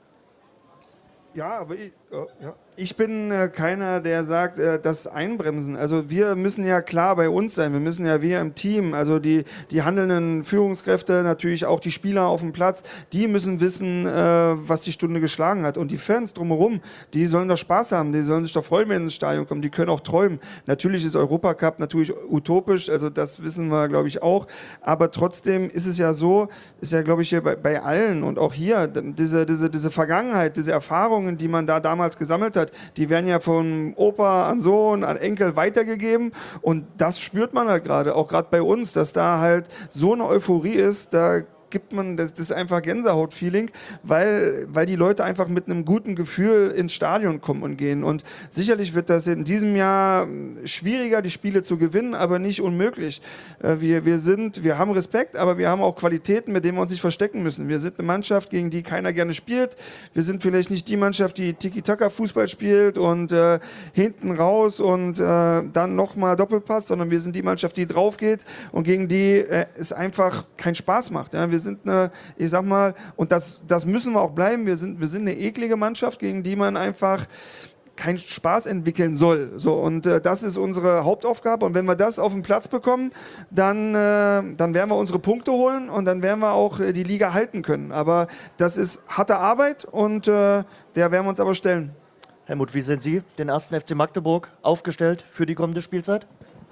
Ja, aber ich bin keiner, der sagt, das Einbremsen. Also wir müssen ja klar bei uns sein. Wir müssen ja wir im Team, also die handelnden Führungskräfte, natürlich auch die Spieler auf dem Platz, die müssen wissen, was die Stunde geschlagen hat. Und die Fans drumherum, die sollen doch Spaß haben, die sollen sich doch freuen, wenn sie ins Stadion kommen, die können auch träumen. Natürlich ist Europacup natürlich utopisch, also das wissen wir, glaube ich, auch. Aber trotzdem ist es ja so, ist ja, glaube ich, hier bei allen und auch hier, diese Vergangenheit, diese Erfahrungen, die man da damals gesammelt hat, die werden ja von Opa an Sohn, an Enkel weitergegeben und das spürt man halt gerade, auch gerade bei uns, dass da halt so eine Euphorie ist, da gibt man, das ist einfach Gänsehaut-Feeling, weil die Leute einfach mit einem guten Gefühl ins Stadion kommen und gehen. Und sicherlich wird das in diesem Jahr schwieriger, die Spiele zu gewinnen, aber nicht unmöglich. Wir haben Respekt, aber wir haben auch Qualitäten, mit denen wir uns nicht verstecken müssen. Wir sind eine Mannschaft, gegen die keiner gerne spielt. Wir sind vielleicht nicht die Mannschaft, die Tiki-Taka-Fußball spielt und hinten raus und dann nochmal Doppelpass, sondern wir sind die Mannschaft, die drauf geht und gegen die es einfach keinen Spaß macht. Ja, wir sind eine, ich sag mal, und das müssen wir auch bleiben, wir sind eine eklige Mannschaft, gegen die man einfach keinen Spaß entwickeln soll. So, und das ist unsere Hauptaufgabe. Und wenn wir das auf den Platz bekommen, dann werden wir unsere Punkte holen und dann werden wir auch die Liga halten können. Aber das ist harte Arbeit und der werden wir uns aber stellen. Helmut, wie sind Sie den ersten FC Magdeburg aufgestellt für die kommende Spielzeit?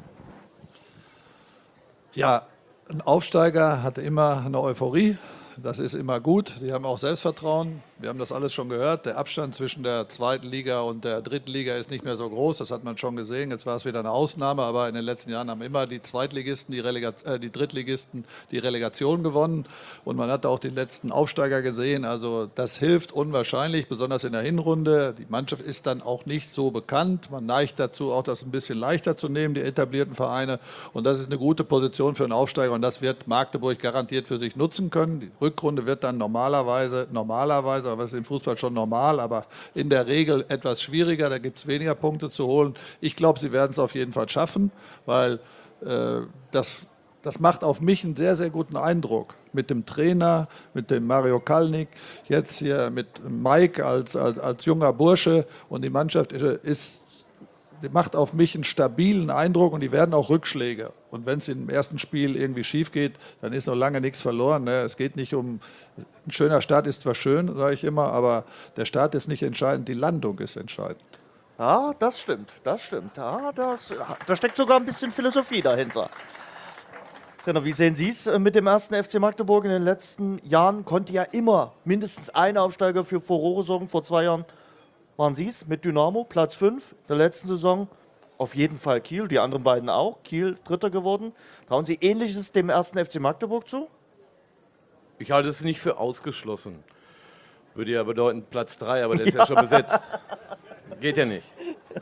Ja, ein Aufsteiger hat immer eine Euphorie, das ist immer gut, die haben auch Selbstvertrauen. Wir haben das alles schon gehört, der Abstand zwischen der zweiten Liga und der dritten Liga ist nicht mehr so groß, das hat man schon gesehen, jetzt war es wieder eine Ausnahme, aber in den letzten Jahren haben immer die Zweitligisten, die Drittligisten die Relegation gewonnen und man hat auch den letzten Aufsteiger gesehen, also das hilft unwahrscheinlich, besonders in der Hinrunde. Die Mannschaft ist dann auch nicht so bekannt, man neigt dazu, auch das ein bisschen leichter zu nehmen, die etablierten Vereine, und das ist eine gute Position für einen Aufsteiger und das wird Magdeburg garantiert für sich nutzen können. Die Rückrunde wird dann normalerweise, aber es ist im Fußball schon normal, aber in der Regel etwas schwieriger, da gibt es weniger Punkte zu holen. Ich glaube, sie werden es auf jeden Fall schaffen, weil das macht auf mich einen sehr, sehr guten Eindruck. Mit dem Trainer, mit dem Mario Kalnick, jetzt hier mit Mike als junger Bursche und die Mannschaft die macht auf mich einen stabilen Eindruck und die werden auch Rückschläge. Und wenn es im ersten Spiel irgendwie schief geht, dann ist noch lange nichts verloren. Ne? Es geht nicht um, ein schöner Start ist zwar schön, sage ich immer, aber der Start ist nicht entscheidend, die Landung ist entscheidend. Ja, das stimmt, das stimmt. Ja, da steckt sogar ein bisschen Philosophie dahinter. Genau, wie sehen Sie es mit dem ersten FC Magdeburg? In den letzten Jahren konnte ja immer mindestens ein Aufsteiger für Furore sorgen. Vor 2 Jahren waren Sie es mit Dynamo, Platz 5 der letzten Saison. Auf jeden Fall Kiel, die anderen beiden auch. Kiel Dritter geworden. Trauen Sie Ähnliches dem ersten FC Magdeburg zu? Ich halte es nicht für ausgeschlossen. Würde ja bedeuten Platz 3, aber der ist ja schon besetzt. Geht ja nicht.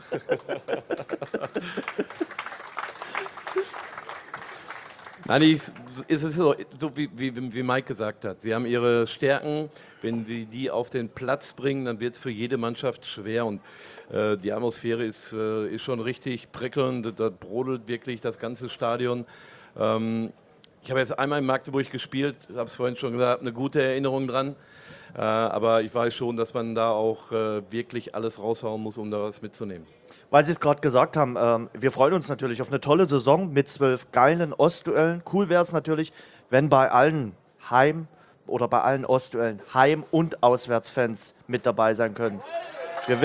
Nein, es ist so wie Mike gesagt hat. Sie haben ihre Stärken. Wenn sie die auf den Platz bringen, dann wird es für jede Mannschaft schwer. Und die Atmosphäre ist schon richtig prickelnd. Da brodelt wirklich das ganze Stadion. Ich habe jetzt einmal in Magdeburg gespielt, habe es vorhin schon gesagt, eine gute Erinnerung dran. Aber ich weiß schon, dass man da auch wirklich alles raushauen muss, um da was mitzunehmen. Weil Sie es gerade gesagt haben, wir freuen uns natürlich auf eine tolle Saison mit 12 geilen Ostduellen. Cool wäre es natürlich, wenn bei allen bei allen Ostduellen Heim- und Auswärtsfans mit dabei sein können. Wir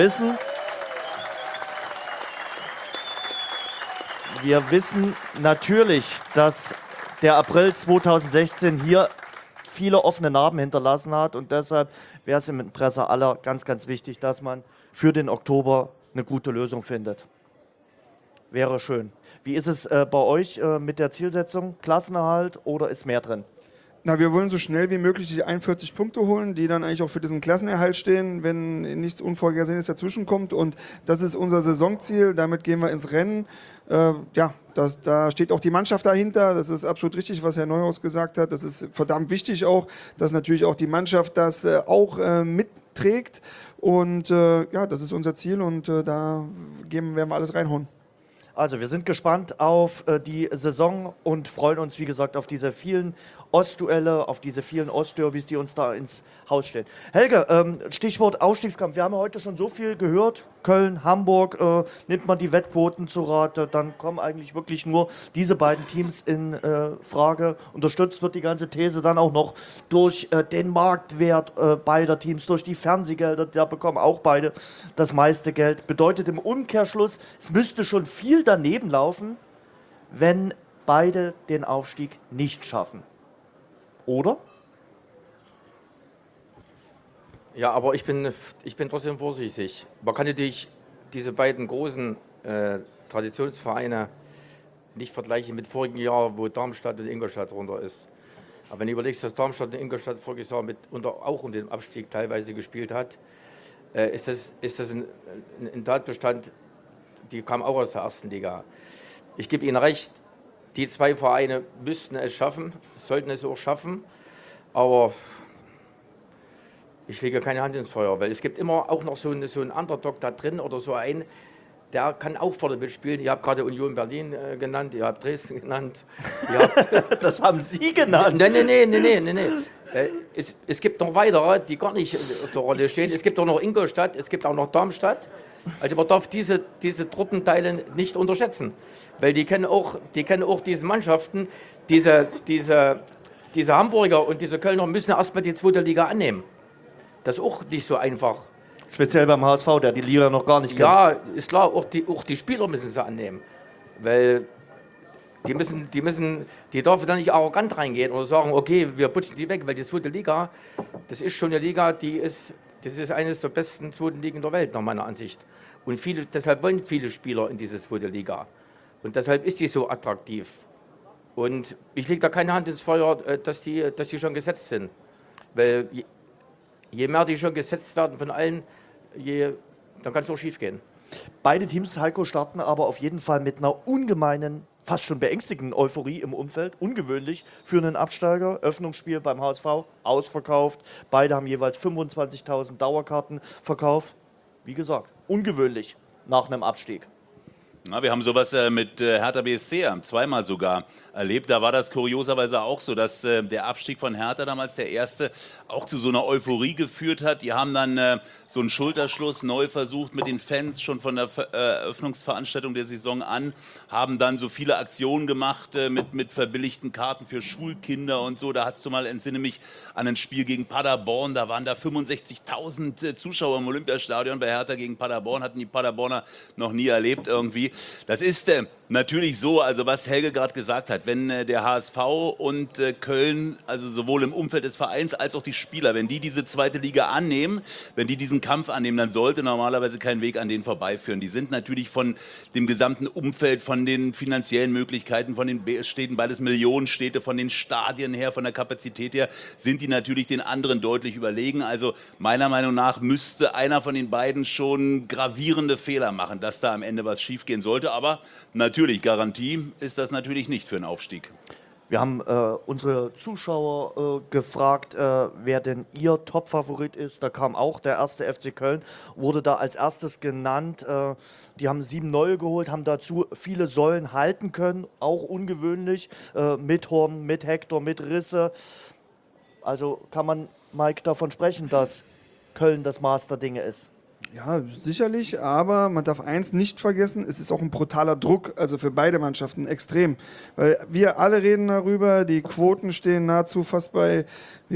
wissen natürlich, dass der April 2016 hier viele offene Narben hinterlassen hat und deshalb wäre es im Interesse aller ganz, ganz wichtig, dass man für den Oktober eine gute Lösung findet. Wäre schön. Wie ist es bei euch mit der Zielsetzung? Klassenerhalt oder ist mehr drin? Na, wir wollen so schnell wie möglich die 41 Punkte holen, die dann eigentlich auch für diesen Klassenerhalt stehen, wenn nichts Unvorhergesehenes dazwischen kommt. Und das ist unser Saisonziel, damit gehen wir ins Rennen. Da steht auch die Mannschaft dahinter, das ist absolut richtig, was Herr Neuhaus gesagt hat. Das ist verdammt wichtig auch, dass natürlich auch die Mannschaft das auch mitträgt. Und das ist unser Ziel und da werden wir alles reinhauen. Also wir sind gespannt auf die Saison und freuen uns, wie gesagt, auf diese vielen Ostduelle, auf diese vielen Ostderbys, die uns da ins Haus stellen. Helge, Stichwort Aufstiegskampf. Wir haben heute schon so viel gehört. Köln, Hamburg, nimmt man die Wettquoten zu Rate, dann kommen eigentlich wirklich nur diese beiden Teams in Frage. Unterstützt wird die ganze These dann auch noch durch den Marktwert beider Teams, durch die Fernsehgelder. Da bekommen auch beide das meiste Geld. Bedeutet im Umkehrschluss, es müsste schon viel daneben laufen, wenn beide den Aufstieg nicht schaffen. Oder? Ja, aber ich bin trotzdem vorsichtig. Man kann natürlich diese beiden großen Traditionsvereine nicht vergleichen mit vorigen Jahr, wo Darmstadt und Ingolstadt runter ist. Aber wenn du überlegst, dass Darmstadt und Ingolstadt voriges Jahr auch um den Abstieg teilweise gespielt hat, ist das ein Tatbestand, die kamen auch aus der ersten Liga. Ich gebe Ihnen recht, die zwei Vereine müssten es schaffen, sollten es auch schaffen, aber ich lege keine Hand ins Feuer, weil es gibt immer auch noch so einen Underdog da drin oder so einen, der kann auch vorne mitspielen. Ihr habt gerade Union Berlin genannt, ihr habt Dresden genannt. Das haben Sie genannt. Nein. Es gibt noch weitere, die gar nicht auf der Rolle stehen. Es gibt auch noch Ingolstadt, es gibt auch noch Darmstadt. Also man darf diese Truppenteile nicht unterschätzen, weil die kennen auch diese Mannschaften, diese Hamburger und diese Kölner müssen erstmal die zweite Liga annehmen. Das ist auch nicht so einfach. Speziell beim HSV, der die Liga noch gar nicht kennt. Ja, ist klar, auch die Spieler müssen sie annehmen, weil die dürfen da nicht arrogant reingehen oder sagen, okay, wir putzen die weg, weil die zweite Liga, das ist schon eine Liga, das ist eines der besten zweiten Ligen der Welt, nach meiner Ansicht. Und deshalb wollen viele Spieler in diese zweite Liga. Und deshalb ist die so attraktiv. Und ich lege da keine Hand ins Feuer, dass die schon gesetzt sind. Weil je mehr die schon gesetzt werden von allen, dann kann es auch schief gehen. Beide Teams, Heiko, starten aber auf jeden Fall mit einer ungemeinen, fast schon beängstigenden Euphorie im Umfeld. Ungewöhnlich für einen Absteiger. Öffnungsspiel beim HSV, ausverkauft. Beide haben jeweils 25.000 Dauerkarten verkauft. Wie gesagt, ungewöhnlich nach einem Abstieg. Na, wir haben sowas mit Hertha BSC zweimal sogar erlebt. Da war das kurioserweise auch so, dass der Abstieg von Hertha damals, der erste, auch zu so einer Euphorie geführt hat. Die haben dann so einen Schulterschluss neu versucht mit den Fans schon von der Eröffnungsveranstaltung der Saison an, haben dann so viele Aktionen gemacht mit verbilligten Karten für Schulkinder und so. Da hast du mal, entsinne mich an ein Spiel gegen Paderborn, da waren da 65.000 Zuschauer im Olympiastadion bei Hertha gegen Paderborn, hatten die Paderborner noch nie erlebt irgendwie. Das ist natürlich so, also was Helge gerade gesagt hat, wenn der HSV und Köln, also sowohl im Umfeld des Vereins als auch die Spieler, wenn die diese zweite Liga annehmen, wenn die diesen Kampf annehmen, dann sollte normalerweise kein Weg an denen vorbeiführen. Die sind natürlich von dem gesamten Umfeld, von den finanziellen Möglichkeiten, von den Städten, beides Millionenstädte, von den Stadien her, von der Kapazität her, sind die natürlich den anderen deutlich überlegen. Also meiner Meinung nach müsste einer von den beiden schon gravierende Fehler machen, dass da am Ende was schiefgehen sollte. Aber natürlich, Garantie ist das natürlich nicht für einen Aufstieg. Wir haben unsere Zuschauer gefragt, wer denn ihr Top-Favorit ist. Da kam auch der erste FC Köln, wurde da als erstes genannt. Die haben 7 neue geholt, haben dazu viele Säulen halten können, auch ungewöhnlich, mit Horn, mit Hector, mit Risse. Also kann man, Mike, davon sprechen, dass Köln das Maß der Dinge ist. Ja, sicherlich, aber man darf eins nicht vergessen, es ist auch ein brutaler Druck, also für beide Mannschaften extrem. Weil wir alle reden darüber, die Quoten stehen nahezu fast bei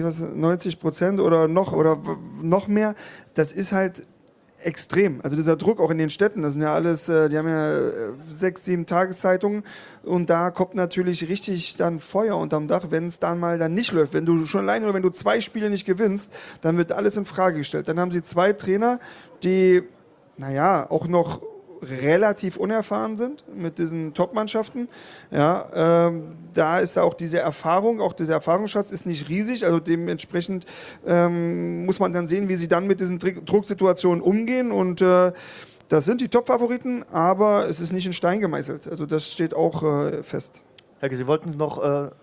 90% oder noch mehr. Das ist halt extrem. Also dieser Druck auch in den Städten, das sind ja alles, die haben ja 6, 7 Tageszeitungen und da kommt natürlich richtig dann Feuer unterm Dach, wenn es dann mal dann nicht läuft. Wenn du schon alleine oder wenn du 2 Spiele nicht gewinnst, dann wird alles in Frage gestellt. Dann haben sie 2 Trainer, die, naja, auch noch relativ unerfahren sind mit diesen Top-Mannschaften. Ja, da ist auch diese Erfahrung, auch dieser Erfahrungsschatz ist nicht riesig, also dementsprechend muss man dann sehen, wie sie dann mit diesen Drucksituationen umgehen und das sind die Top-Favoriten, aber es ist nicht in Stein gemeißelt, also das steht auch fest. Herr, Sie wollten noch...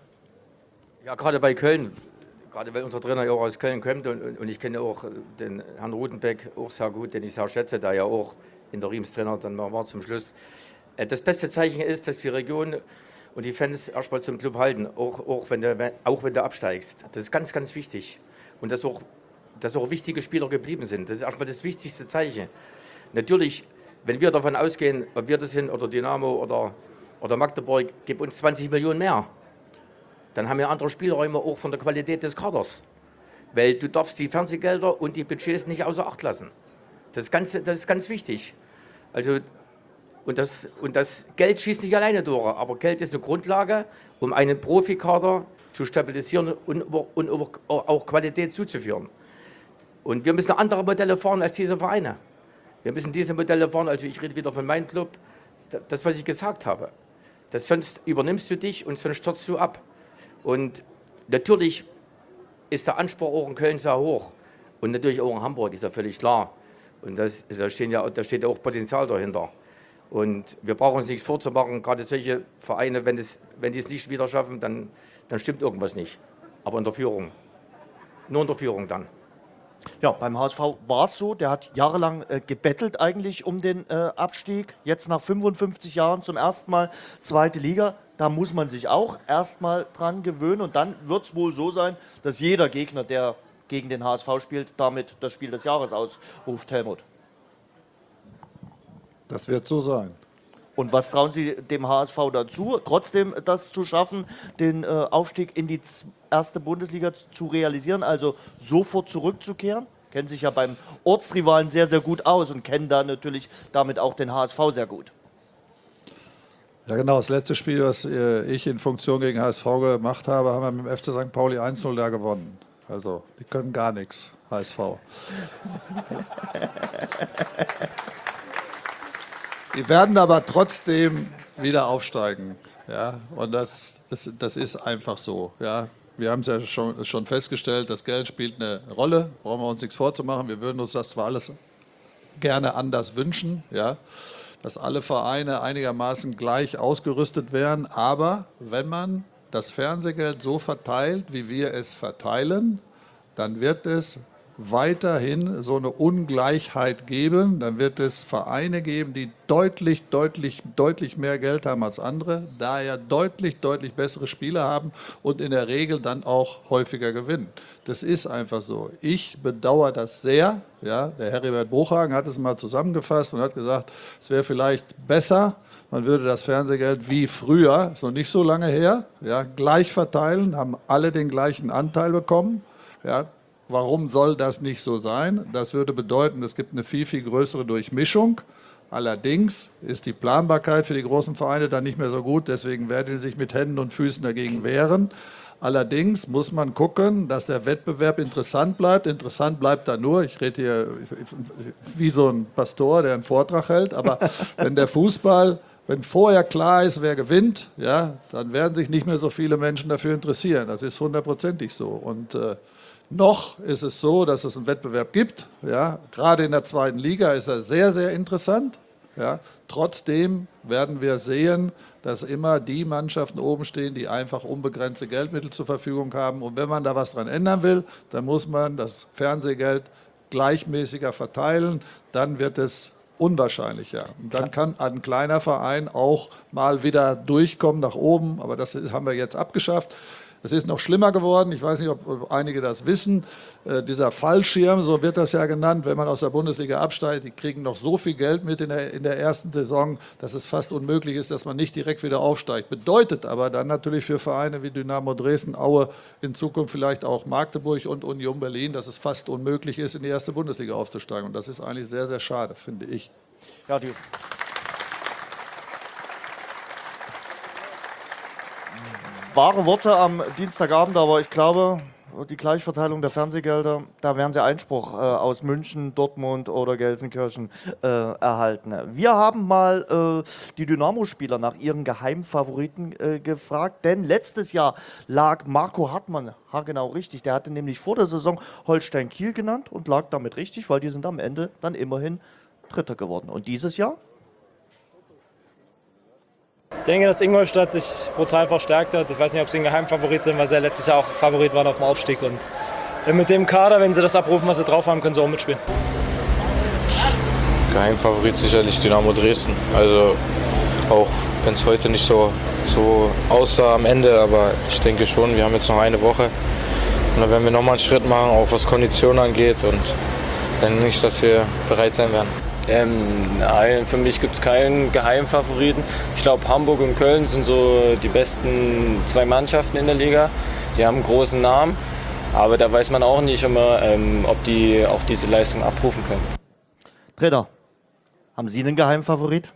Ja, gerade bei Köln, gerade weil unser Trainer ja auch aus Köln kommt und ich kenne auch den Herrn Rudenbeck auch sehr gut, den ich sehr schätze, der ja auch Interimstrainer dann war zum Schluss. Das beste Zeichen ist, dass die Region und die Fans erstmal zum Club halten, auch wenn du absteigst. Das ist ganz, ganz wichtig. Und dass auch wichtige Spieler geblieben sind. Das ist erstmal das wichtigste Zeichen. Natürlich, wenn wir davon ausgehen, ob wir das sind oder Dynamo oder Magdeburg, gib uns 20 Millionen mehr. Dann haben wir andere Spielräume auch von der Qualität des Kaders. Weil du darfst die Fernsehgelder und die Budgets nicht außer Acht lassen. Das ist ganz wichtig. Also, und das Geld schießt nicht alleine durch, aber Geld ist eine Grundlage, um einen Profikader zu stabilisieren und auch Qualität zuzuführen. Und wir müssen andere Modelle fahren als diese Vereine. Wir müssen diese Modelle fahren, also ich rede wieder von meinem Club, das, was ich gesagt habe. Sonst übernimmst du dich und sonst stürzt du ab. Und natürlich ist der Anspruch auch in Köln sehr hoch. Und natürlich auch in Hamburg, ist ja völlig klar. Und da steht ja auch Potenzial dahinter. Und wir brauchen uns nichts vorzumachen, gerade solche Vereine, wenn die es nicht wieder schaffen, dann stimmt irgendwas nicht. Aber in der Führung. Nur in der Führung dann. Ja, beim HSV war es so, der hat jahrelang gebettelt eigentlich um den Abstieg. Jetzt nach 55 Jahren zum ersten Mal 2. Liga. Da muss man sich auch erstmal dran gewöhnen. Und dann wird es wohl so sein, dass jeder Gegner, der gegen den HSV spielt, damit das Spiel des Jahres ausruft, Helmut. Das wird so sein. Und was trauen Sie dem HSV dazu, trotzdem das zu schaffen, den Aufstieg in die 1. Bundesliga zu realisieren, also sofort zurückzukehren? Kennen sich ja beim Ortsrivalen sehr, sehr gut aus und kennen da natürlich damit auch den HSV sehr gut. Ja genau, das letzte Spiel, was ich in Funktion gegen HSV gemacht habe, haben wir mit dem FC St. Pauli 1-0 da gewonnen. Also, die können gar nichts, HSV. Die werden aber trotzdem wieder aufsteigen. Ja? Und das ist einfach so. Ja? Wir haben es ja schon festgestellt, das Geld spielt eine Rolle. Brauchen wir uns nichts vorzumachen. Wir würden uns das zwar alles gerne anders wünschen, ja? Dass alle Vereine einigermaßen gleich ausgerüstet wären. Aber wenn man das Fernsehgeld so verteilt, wie wir es verteilen, dann wird es weiterhin so eine Ungleichheit geben. Dann wird es Vereine geben, die deutlich mehr Geld haben als andere, daher deutlich bessere Spieler haben und in der Regel dann auch häufiger gewinnen. Das ist einfach so. Ich bedauere das sehr. Ja, der Heribert Bruchhagen hat es mal zusammengefasst und hat gesagt, es wäre vielleicht besser, man würde das Fernsehgeld wie früher, ist noch nicht so lange her, ja, gleich verteilen, haben alle den gleichen Anteil bekommen. Ja, warum soll das nicht so sein? Das würde bedeuten, es gibt eine viel größere Durchmischung. Allerdings ist die Planbarkeit für die großen Vereine dann nicht mehr so gut. Deswegen werden sie sich mit Händen und Füßen dagegen wehren. Allerdings muss man gucken, dass der Wettbewerb interessant bleibt. Interessant bleibt er nur, ich rede hier wie so ein Pastor, der einen Vortrag hält, aber wenn der Fußball, wenn vorher klar ist, wer gewinnt, ja, dann werden sich nicht mehr so viele Menschen dafür interessieren. Das ist 100%ig so. Und noch ist es so, dass es einen Wettbewerb gibt. Ja. Gerade in der 2. Liga ist er sehr interessant. Ja. Trotzdem werden wir sehen, dass immer die Mannschaften oben stehen, die einfach unbegrenzte Geldmittel zur Verfügung haben. Und wenn man da was dran ändern will, dann muss man das Fernsehgeld gleichmäßiger verteilen. Dann wird es unwahrscheinlicher. Und dann kann ein kleiner Verein auch mal wieder durchkommen nach oben. Aber das haben wir jetzt abgeschafft. Es ist noch schlimmer geworden, ich weiß nicht, ob einige das wissen, dieser Fallschirm, so wird das ja genannt, wenn man aus der Bundesliga absteigt, die kriegen noch so viel Geld mit in der ersten Saison, dass es fast unmöglich ist, dass man nicht direkt wieder aufsteigt. Bedeutet aber dann natürlich für Vereine wie Dynamo Dresden, Aue, in Zukunft vielleicht auch Magdeburg und Union Berlin, dass es fast unmöglich ist, in die erste Bundesliga aufzusteigen. Und das ist eigentlich sehr, sehr schade, finde ich. Ja, wahre Worte am Dienstagabend, aber ich glaube, die Gleichverteilung der Fernsehgelder, da werden Sie Einspruch aus München, Dortmund oder Gelsenkirchen erhalten. Wir haben mal die Dynamo-Spieler nach ihren Geheimfavoriten gefragt, denn letztes Jahr lag Marco Hartmann genau richtig. Der hatte nämlich vor der Saison Holstein Kiel genannt und lag damit richtig, weil die sind am Ende dann immerhin Dritter geworden. Und dieses Jahr? Ich denke, dass Ingolstadt sich brutal verstärkt hat. Ich weiß nicht, ob sie ein Geheimfavorit sind, weil sie ja letztes Jahr auch Favorit waren auf dem Aufstieg. Und mit dem Kader, wenn sie das abrufen, was sie drauf haben, können sie auch mitspielen. Geheimfavorit sicherlich Dynamo Dresden. Also auch wenn es heute nicht so aussah am Ende, aber ich denke schon, wir haben jetzt noch eine Woche. Und dann werden wir nochmal einen Schritt machen, auch was Kondition angeht. Und dann nicht, dass wir bereit sein werden. Nein, für mich gibt es keinen Geheimfavoriten. Ich glaube, Hamburg und Köln sind so die besten zwei Mannschaften in der Liga. Die haben einen großen Namen, aber da weiß man auch nicht immer, ob die auch diese Leistung abrufen können. Trainer, haben Sie einen Geheimfavorit?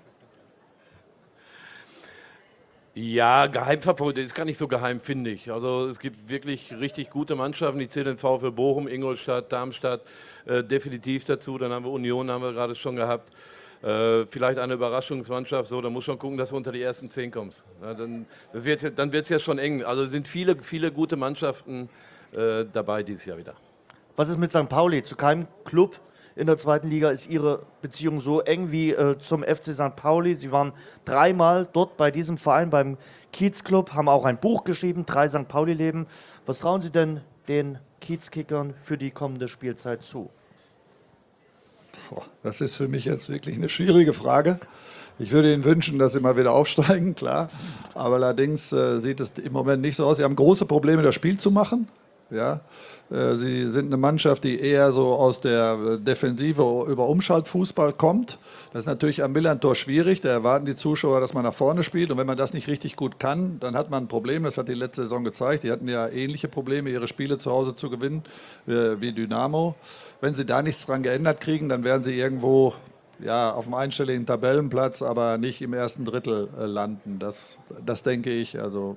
Ja, Geheimfavorit ist gar nicht so geheim, finde ich. Also es gibt wirklich richtig gute Mannschaften, die zählen den VfL Bochum, Ingolstadt, Darmstadt definitiv dazu. Dann haben wir Union, haben wir gerade schon gehabt. Vielleicht eine Überraschungsmannschaft, so, da muss schon gucken, dass du unter die ersten 10 kommst. Ja, dann wird es ja schon eng. Also es sind viele gute Mannschaften dabei dieses Jahr wieder. Was ist mit St. Pauli? Zu keinem Club in der zweiten Liga ist Ihre Beziehung so eng wie zum FC St. Pauli. Sie waren 3-mal dort bei diesem Verein, beim Kiezclub, haben auch ein Buch geschrieben, 3 St. Pauli-Leben. Was trauen Sie denn den Kiezkickern für die kommende Spielzeit zu? Das ist für mich jetzt wirklich eine schwierige Frage. Ich würde Ihnen wünschen, dass Sie mal wieder aufsteigen, klar. Aber allerdings sieht es im Moment nicht so aus. Sie haben große Probleme, das Spiel zu machen. Ja, sie sind eine Mannschaft, die eher so aus der Defensive über Umschaltfußball kommt. Das ist natürlich am Millern-Tor schwierig. Da erwarten die Zuschauer, dass man nach vorne spielt. Und wenn man das nicht richtig gut kann, dann hat man ein Problem. Das hat die letzte Saison gezeigt. Die hatten ja ähnliche Probleme, ihre Spiele zu Hause zu gewinnen, wie Dynamo. Wenn sie da nichts dran geändert kriegen, dann werden sie irgendwo auf dem einstelligen Tabellenplatz, aber nicht im ersten Drittel landen. Das denke ich. Also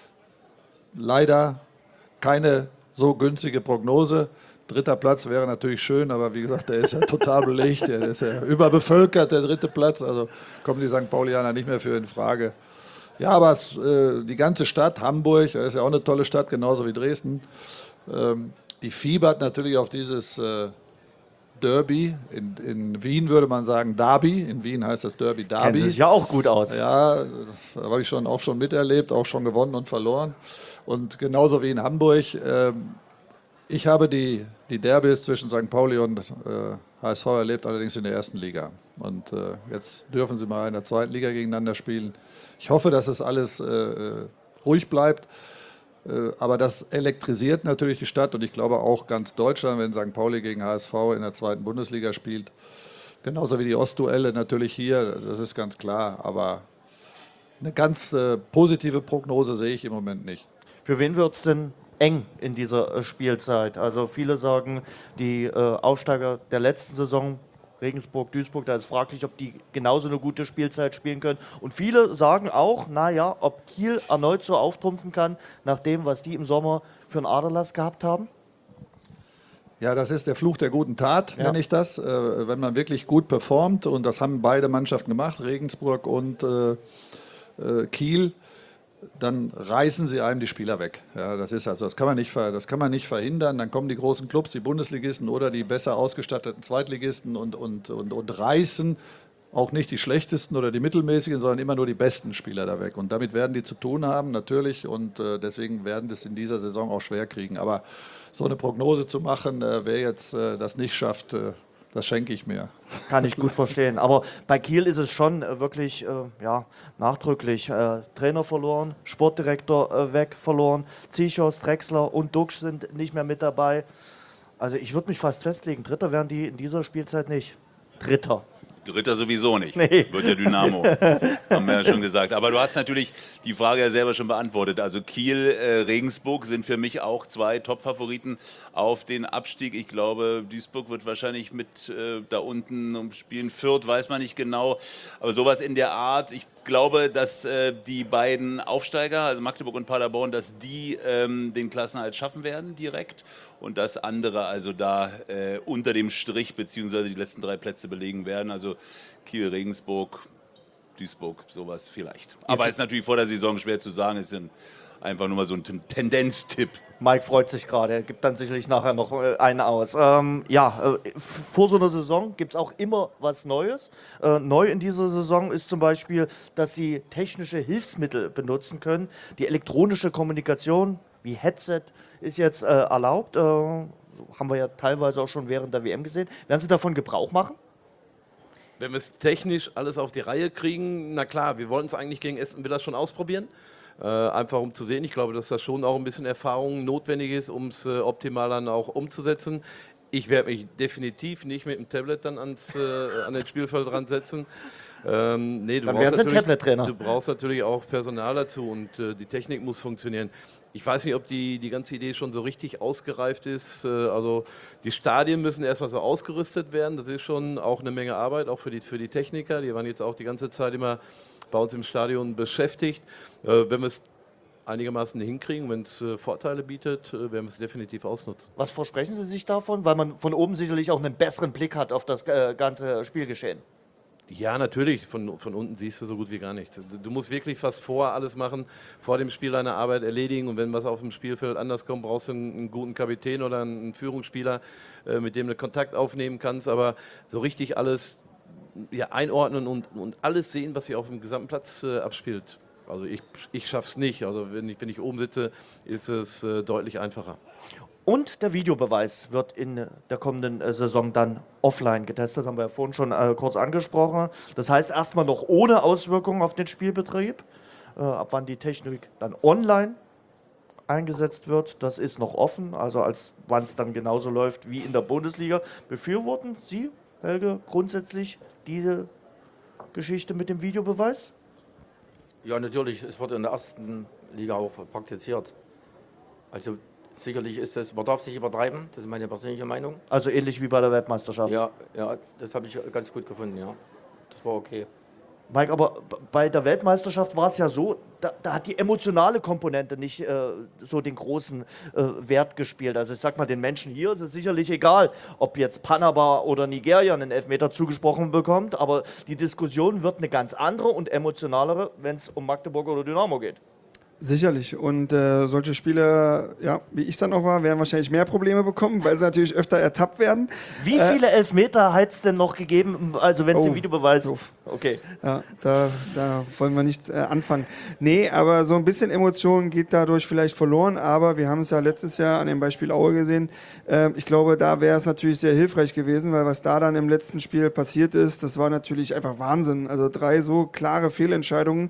leider keine so günstige Prognose. 3. Platz wäre natürlich schön, aber wie gesagt, der ist ja total belegt, der ist ja überbevölkert, der 3. Platz, also kommen die St. Paulianer nicht mehr für in Frage. Ja, aber die ganze Stadt, Hamburg, das ist ja auch eine tolle Stadt, genauso wie Dresden, die fiebert natürlich auf dieses Derby. In Wien würde man sagen Derby, in Wien heißt das Derby Derby. Kennt sich ja auch gut aus. Ja, da habe ich auch schon miterlebt, auch schon gewonnen und verloren. Und genauso wie in Hamburg. Ich habe die Derbys zwischen St. Pauli und HSV erlebt, allerdings in der ersten Liga. Und jetzt dürfen sie mal in der zweiten Liga gegeneinander spielen. Ich hoffe, dass es alles ruhig bleibt. Aber das elektrisiert natürlich die Stadt und ich glaube auch ganz Deutschland, wenn St. Pauli gegen HSV in der zweiten Bundesliga spielt. Genauso wie die Ostduelle natürlich hier, das ist ganz klar. Aber eine ganz positive Prognose sehe ich im Moment nicht. Für wen wird es denn eng in dieser Spielzeit? Also viele sagen, die Aufsteiger der letzten Saison, Regensburg, Duisburg, da ist fraglich, ob die genauso eine gute Spielzeit spielen können. Und viele sagen auch, naja, ob Kiel erneut so auftrumpfen kann, nach dem, was die im Sommer für einen Aderlass gehabt haben? Ja, das ist der Fluch der guten Tat, nenne ich das. Wenn man wirklich gut performt, und das haben beide Mannschaften gemacht, Regensburg und Kiel, dann reißen sie einem die Spieler weg. Ja, das ist also, das kann man nicht verhindern. Dann kommen die großen Clubs, die Bundesligisten oder die besser ausgestatteten Zweitligisten und reißen auch nicht die schlechtesten oder die mittelmäßigen, sondern immer nur die besten Spieler da weg. Und damit werden die zu tun haben, natürlich. Und deswegen werden das in dieser Saison auch schwer kriegen. Aber so eine Prognose zu machen, wer jetzt das nicht schafft, das schenke ich mir. Kann ich gut verstehen. Aber bei Kiel ist es schon wirklich nachdrücklich. Trainer verloren, Sportdirektor weg verloren, Zichos, Drexler und Duxch sind nicht mehr mit dabei. Also ich würde mich fast festlegen, Dritter wären die in dieser Spielzeit nicht. Dritter sowieso nicht, Nee. wird der Dynamo, haben wir ja schon gesagt. Aber du hast natürlich die Frage ja selber schon beantwortet. Also Kiel, Regensburg sind für mich auch zwei Top-Favoriten auf den Abstieg. Ich glaube, Duisburg wird wahrscheinlich mit da unten spielen. Fürth weiß man nicht genau, aber sowas in der Art. Ich glaube, dass die beiden Aufsteiger, also Magdeburg und Paderborn, dass die den Klassenerhalt schaffen werden direkt und dass andere also da unter dem Strich beziehungsweise die letzten 3 Plätze belegen werden. Also Kiel, Regensburg, Duisburg, sowas vielleicht. Aber es ist natürlich vor der Saison schwer zu sagen. Es sind einfach nur mal so ein Tendenztipp. Mike freut sich gerade, er gibt dann sicherlich nachher noch einen aus. Vor so einer Saison gibt es auch immer was Neues. Neu in dieser Saison ist zum Beispiel, dass sie technische Hilfsmittel benutzen können. Die elektronische Kommunikation wie Headset ist jetzt erlaubt. Haben wir ja teilweise auch schon während der WM gesehen. Werden Sie davon Gebrauch machen? Wenn wir es technisch alles auf die Reihe kriegen, na klar, wir wollten es eigentlich gegen Aston Villa schon ausprobieren. Einfach um zu sehen. Ich glaube, dass da schon auch ein bisschen Erfahrung notwendig ist, um es optimal dann auch umzusetzen. Ich werde mich definitiv nicht mit dem Tablet dann an den Spielfeld dran setzen. Nee, Dann wären Sie ein Tablet-Trainer. Du brauchst natürlich auch Personal dazu und die Technik muss funktionieren. Ich weiß nicht, ob die ganze Idee schon so richtig ausgereift ist. Also die Stadien müssen erstmal so ausgerüstet werden. Das ist schon auch eine Menge Arbeit, auch für die Techniker. Die waren jetzt auch die ganze Zeit immer bei uns im Stadion beschäftigt. Wenn wir es einigermaßen hinkriegen, wenn es Vorteile bietet, werden wir es definitiv ausnutzen. Was versprechen Sie sich davon? Weil man von oben sicherlich auch einen besseren Blick hat auf das ganze Spielgeschehen. Ja, natürlich. Von unten siehst du so gut wie gar nichts. Du musst wirklich fast alles machen, vor dem Spiel deine Arbeit erledigen. Und wenn was auf dem Spielfeld anders kommt, brauchst du einen guten Kapitän oder einen Führungsspieler, mit dem du Kontakt aufnehmen kannst. Aber so richtig alles einordnen und alles sehen, was sich auf dem gesamten Platz abspielt. Also ich schaff's nicht. Also wenn ich oben sitze, ist es deutlich einfacher. Und der Videobeweis wird in der kommenden Saison dann offline getestet. Das haben wir ja vorhin schon kurz angesprochen. Das heißt erstmal noch ohne Auswirkungen auf den Spielbetrieb. Ab wann die Technik dann online eingesetzt wird, das ist noch offen. Also als wann es dann genauso läuft wie in der Bundesliga. Befürworten Sie, Helge, grundsätzlich diese Geschichte mit dem Videobeweis? Ja, natürlich. Es wird in der ersten Liga auch praktiziert. Also sicherlich ist das, man darf sich übertreiben, das ist meine persönliche Meinung. Also ähnlich wie bei der Weltmeisterschaft? Ja, das habe ich ganz gut gefunden, ja. Das war okay. Mike, aber bei der Weltmeisterschaft war es ja so, da hat die emotionale Komponente nicht so den großen Wert gespielt. Also ich sag mal, den Menschen hier ist es sicherlich egal, ob jetzt Panama oder Nigeria einen Elfmeter zugesprochen bekommt, aber die Diskussion wird eine ganz andere und emotionalere, wenn es um Magdeburg oder Dynamo geht. Sicherlich. Und solche Spieler, wie ich dann auch war, werden wahrscheinlich mehr Probleme bekommen, weil sie natürlich öfter ertappt werden. Wie viele Elfmeter hat es denn noch gegeben, also wenn es den Videobeweis... Doof. Okay. Ja, da wollen wir nicht anfangen. Nee, aber so ein bisschen Emotion geht dadurch vielleicht verloren, aber wir haben es ja letztes Jahr an dem Beispiel Aue gesehen. Ich glaube, da wäre es natürlich sehr hilfreich gewesen, weil was da dann im letzten Spiel passiert ist, das war natürlich einfach Wahnsinn. Also 3 so klare Fehlentscheidungen,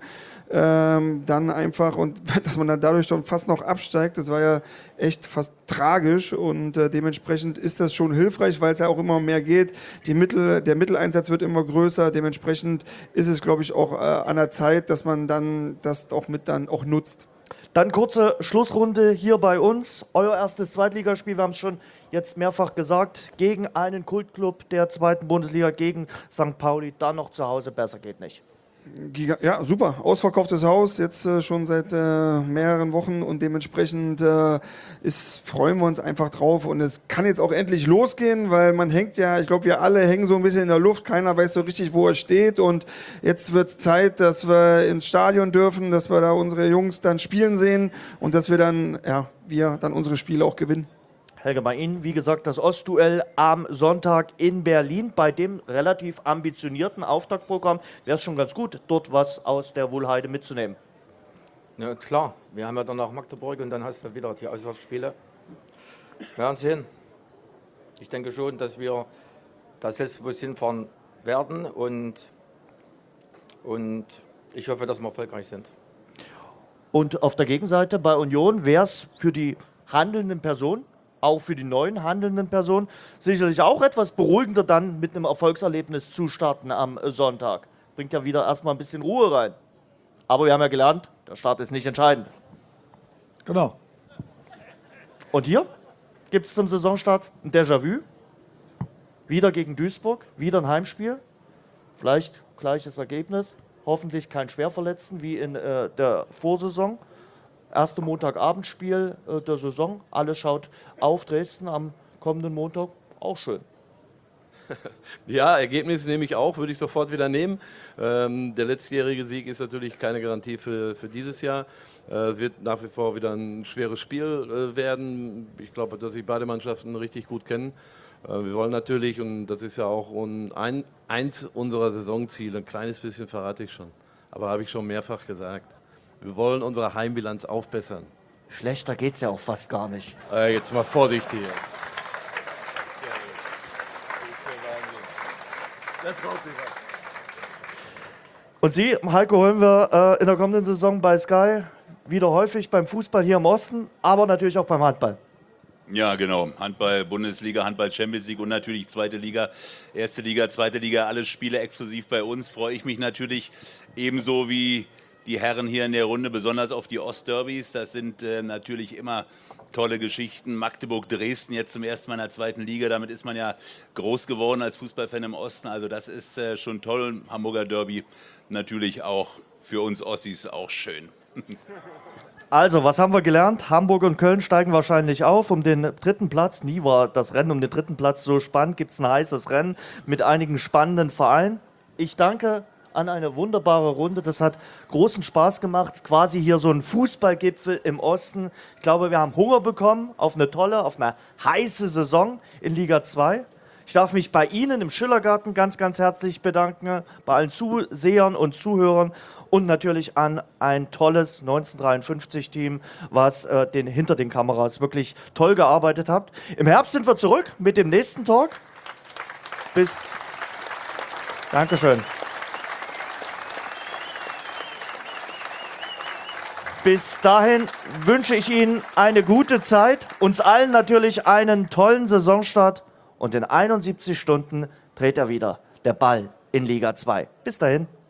dann einfach, und dass man dann dadurch schon fast noch absteigt, das war ja echt fast tragisch und dementsprechend ist das schon hilfreich, weil es ja auch immer mehr geht. Der Mitteleinsatz wird immer größer, dementsprechend ist es, glaube ich, auch an der Zeit, dass man dann das auch auch nutzt. Dann kurze Schlussrunde hier bei uns. Euer erstes Zweitligaspiel, wir haben es schon jetzt mehrfach gesagt, gegen einen Kultclub der zweiten Bundesliga, gegen St. Pauli, dann noch zu Hause, besser geht nicht. Ja, super. Ausverkauftes Haus, jetzt schon seit mehreren Wochen und dementsprechend freuen wir uns einfach drauf und es kann jetzt auch endlich losgehen, weil man hängt ja, ich glaube, wir alle hängen so ein bisschen in der Luft, keiner weiß so richtig, wo er steht und jetzt wird es Zeit, dass wir ins Stadion dürfen, dass wir da unsere Jungs dann spielen sehen und dass wir dann unsere Spiele auch gewinnen. Helge, bei Ihnen, wie gesagt, das Ostduell am Sonntag in Berlin. Bei dem relativ ambitionierten Auftaktprogramm wäre es schon ganz gut, dort was aus der Wohlheide mitzunehmen. Ja, klar. Wir haben ja dann auch Magdeburg und dann hast du wieder die Auswärtsspiele. Wir werden sehen. Ich denke schon, dass wir da selbstbewusst hinfahren werden und ich hoffe, dass wir erfolgreich sind. Und auf der Gegenseite bei Union wäre es für die handelnden Personen, auch für die neuen handelnden Personen, sicherlich auch etwas beruhigender, dann mit einem Erfolgserlebnis zu starten am Sonntag. Bringt ja wieder erstmal ein bisschen Ruhe rein. Aber wir haben ja gelernt, der Start ist nicht entscheidend. Genau. Und hier gibt es zum Saisonstart ein Déjà-vu. Wieder gegen Duisburg, wieder ein Heimspiel. Vielleicht gleiches Ergebnis. Hoffentlich kein Schwerverletzten wie in der Vorsaison. Erste Montagabendspiel der Saison. Alles schaut auf Dresden am kommenden Montag. Auch schön. Ja, Ergebnis nehme ich auch, würde ich sofort wieder nehmen. Der letztjährige Sieg ist natürlich keine Garantie für dieses Jahr. Es wird nach wie vor wieder ein schweres Spiel werden. Ich glaube, dass sich beide Mannschaften richtig gut kennen. Wir wollen natürlich, und das ist ja auch eins unserer Saisonziele, ein kleines bisschen verrate ich schon, aber habe ich schon mehrfach gesagt, wir wollen unsere Heimbilanz aufbessern. Schlechter geht's ja auch fast gar nicht. Jetzt mal Vorsicht hier. Und Sie, Heiko, holen wir in der kommenden Saison bei Sky wieder häufig beim Fußball hier im Osten, aber natürlich auch beim Handball. Ja, genau. Handball, Bundesliga, Handball, Champions League und natürlich zweite Liga, erste Liga, zweite Liga, alle Spiele exklusiv bei uns. Freue ich mich natürlich ebenso wie die Herren hier in der Runde, besonders auf die Ostderbys. Das sind natürlich immer tolle Geschichten. Magdeburg, Dresden jetzt zum ersten Mal in der zweiten Liga. Damit ist man ja groß geworden als Fußballfan im Osten. Also das ist schon toll. Hamburger Derby natürlich auch für uns Ossis auch schön. Also, was haben wir gelernt? Hamburg und Köln steigen wahrscheinlich auf um den dritten Platz. Nie war das Rennen um den dritten Platz so spannend. Gibt es ein heißes Rennen mit einigen spannenden Vereinen. Ich danke an eine wunderbare Runde. Das hat großen Spaß gemacht. Quasi hier so ein Fußballgipfel im Osten. Ich glaube, wir haben Hunger bekommen auf eine tolle, auf eine heiße Saison in Liga 2. Ich darf mich bei Ihnen im Schillergarten ganz, ganz herzlich bedanken, bei allen Zusehern und Zuhörern und natürlich an ein tolles 1953-Team, was hinter den Kameras wirklich toll gearbeitet hat. Im Herbst sind wir zurück mit dem nächsten Talk. Dankeschön. Bis dahin wünsche ich Ihnen eine gute Zeit, uns allen natürlich einen tollen Saisonstart. Und in 71 Stunden dreht er wieder der Ball in Liga 2. Bis dahin.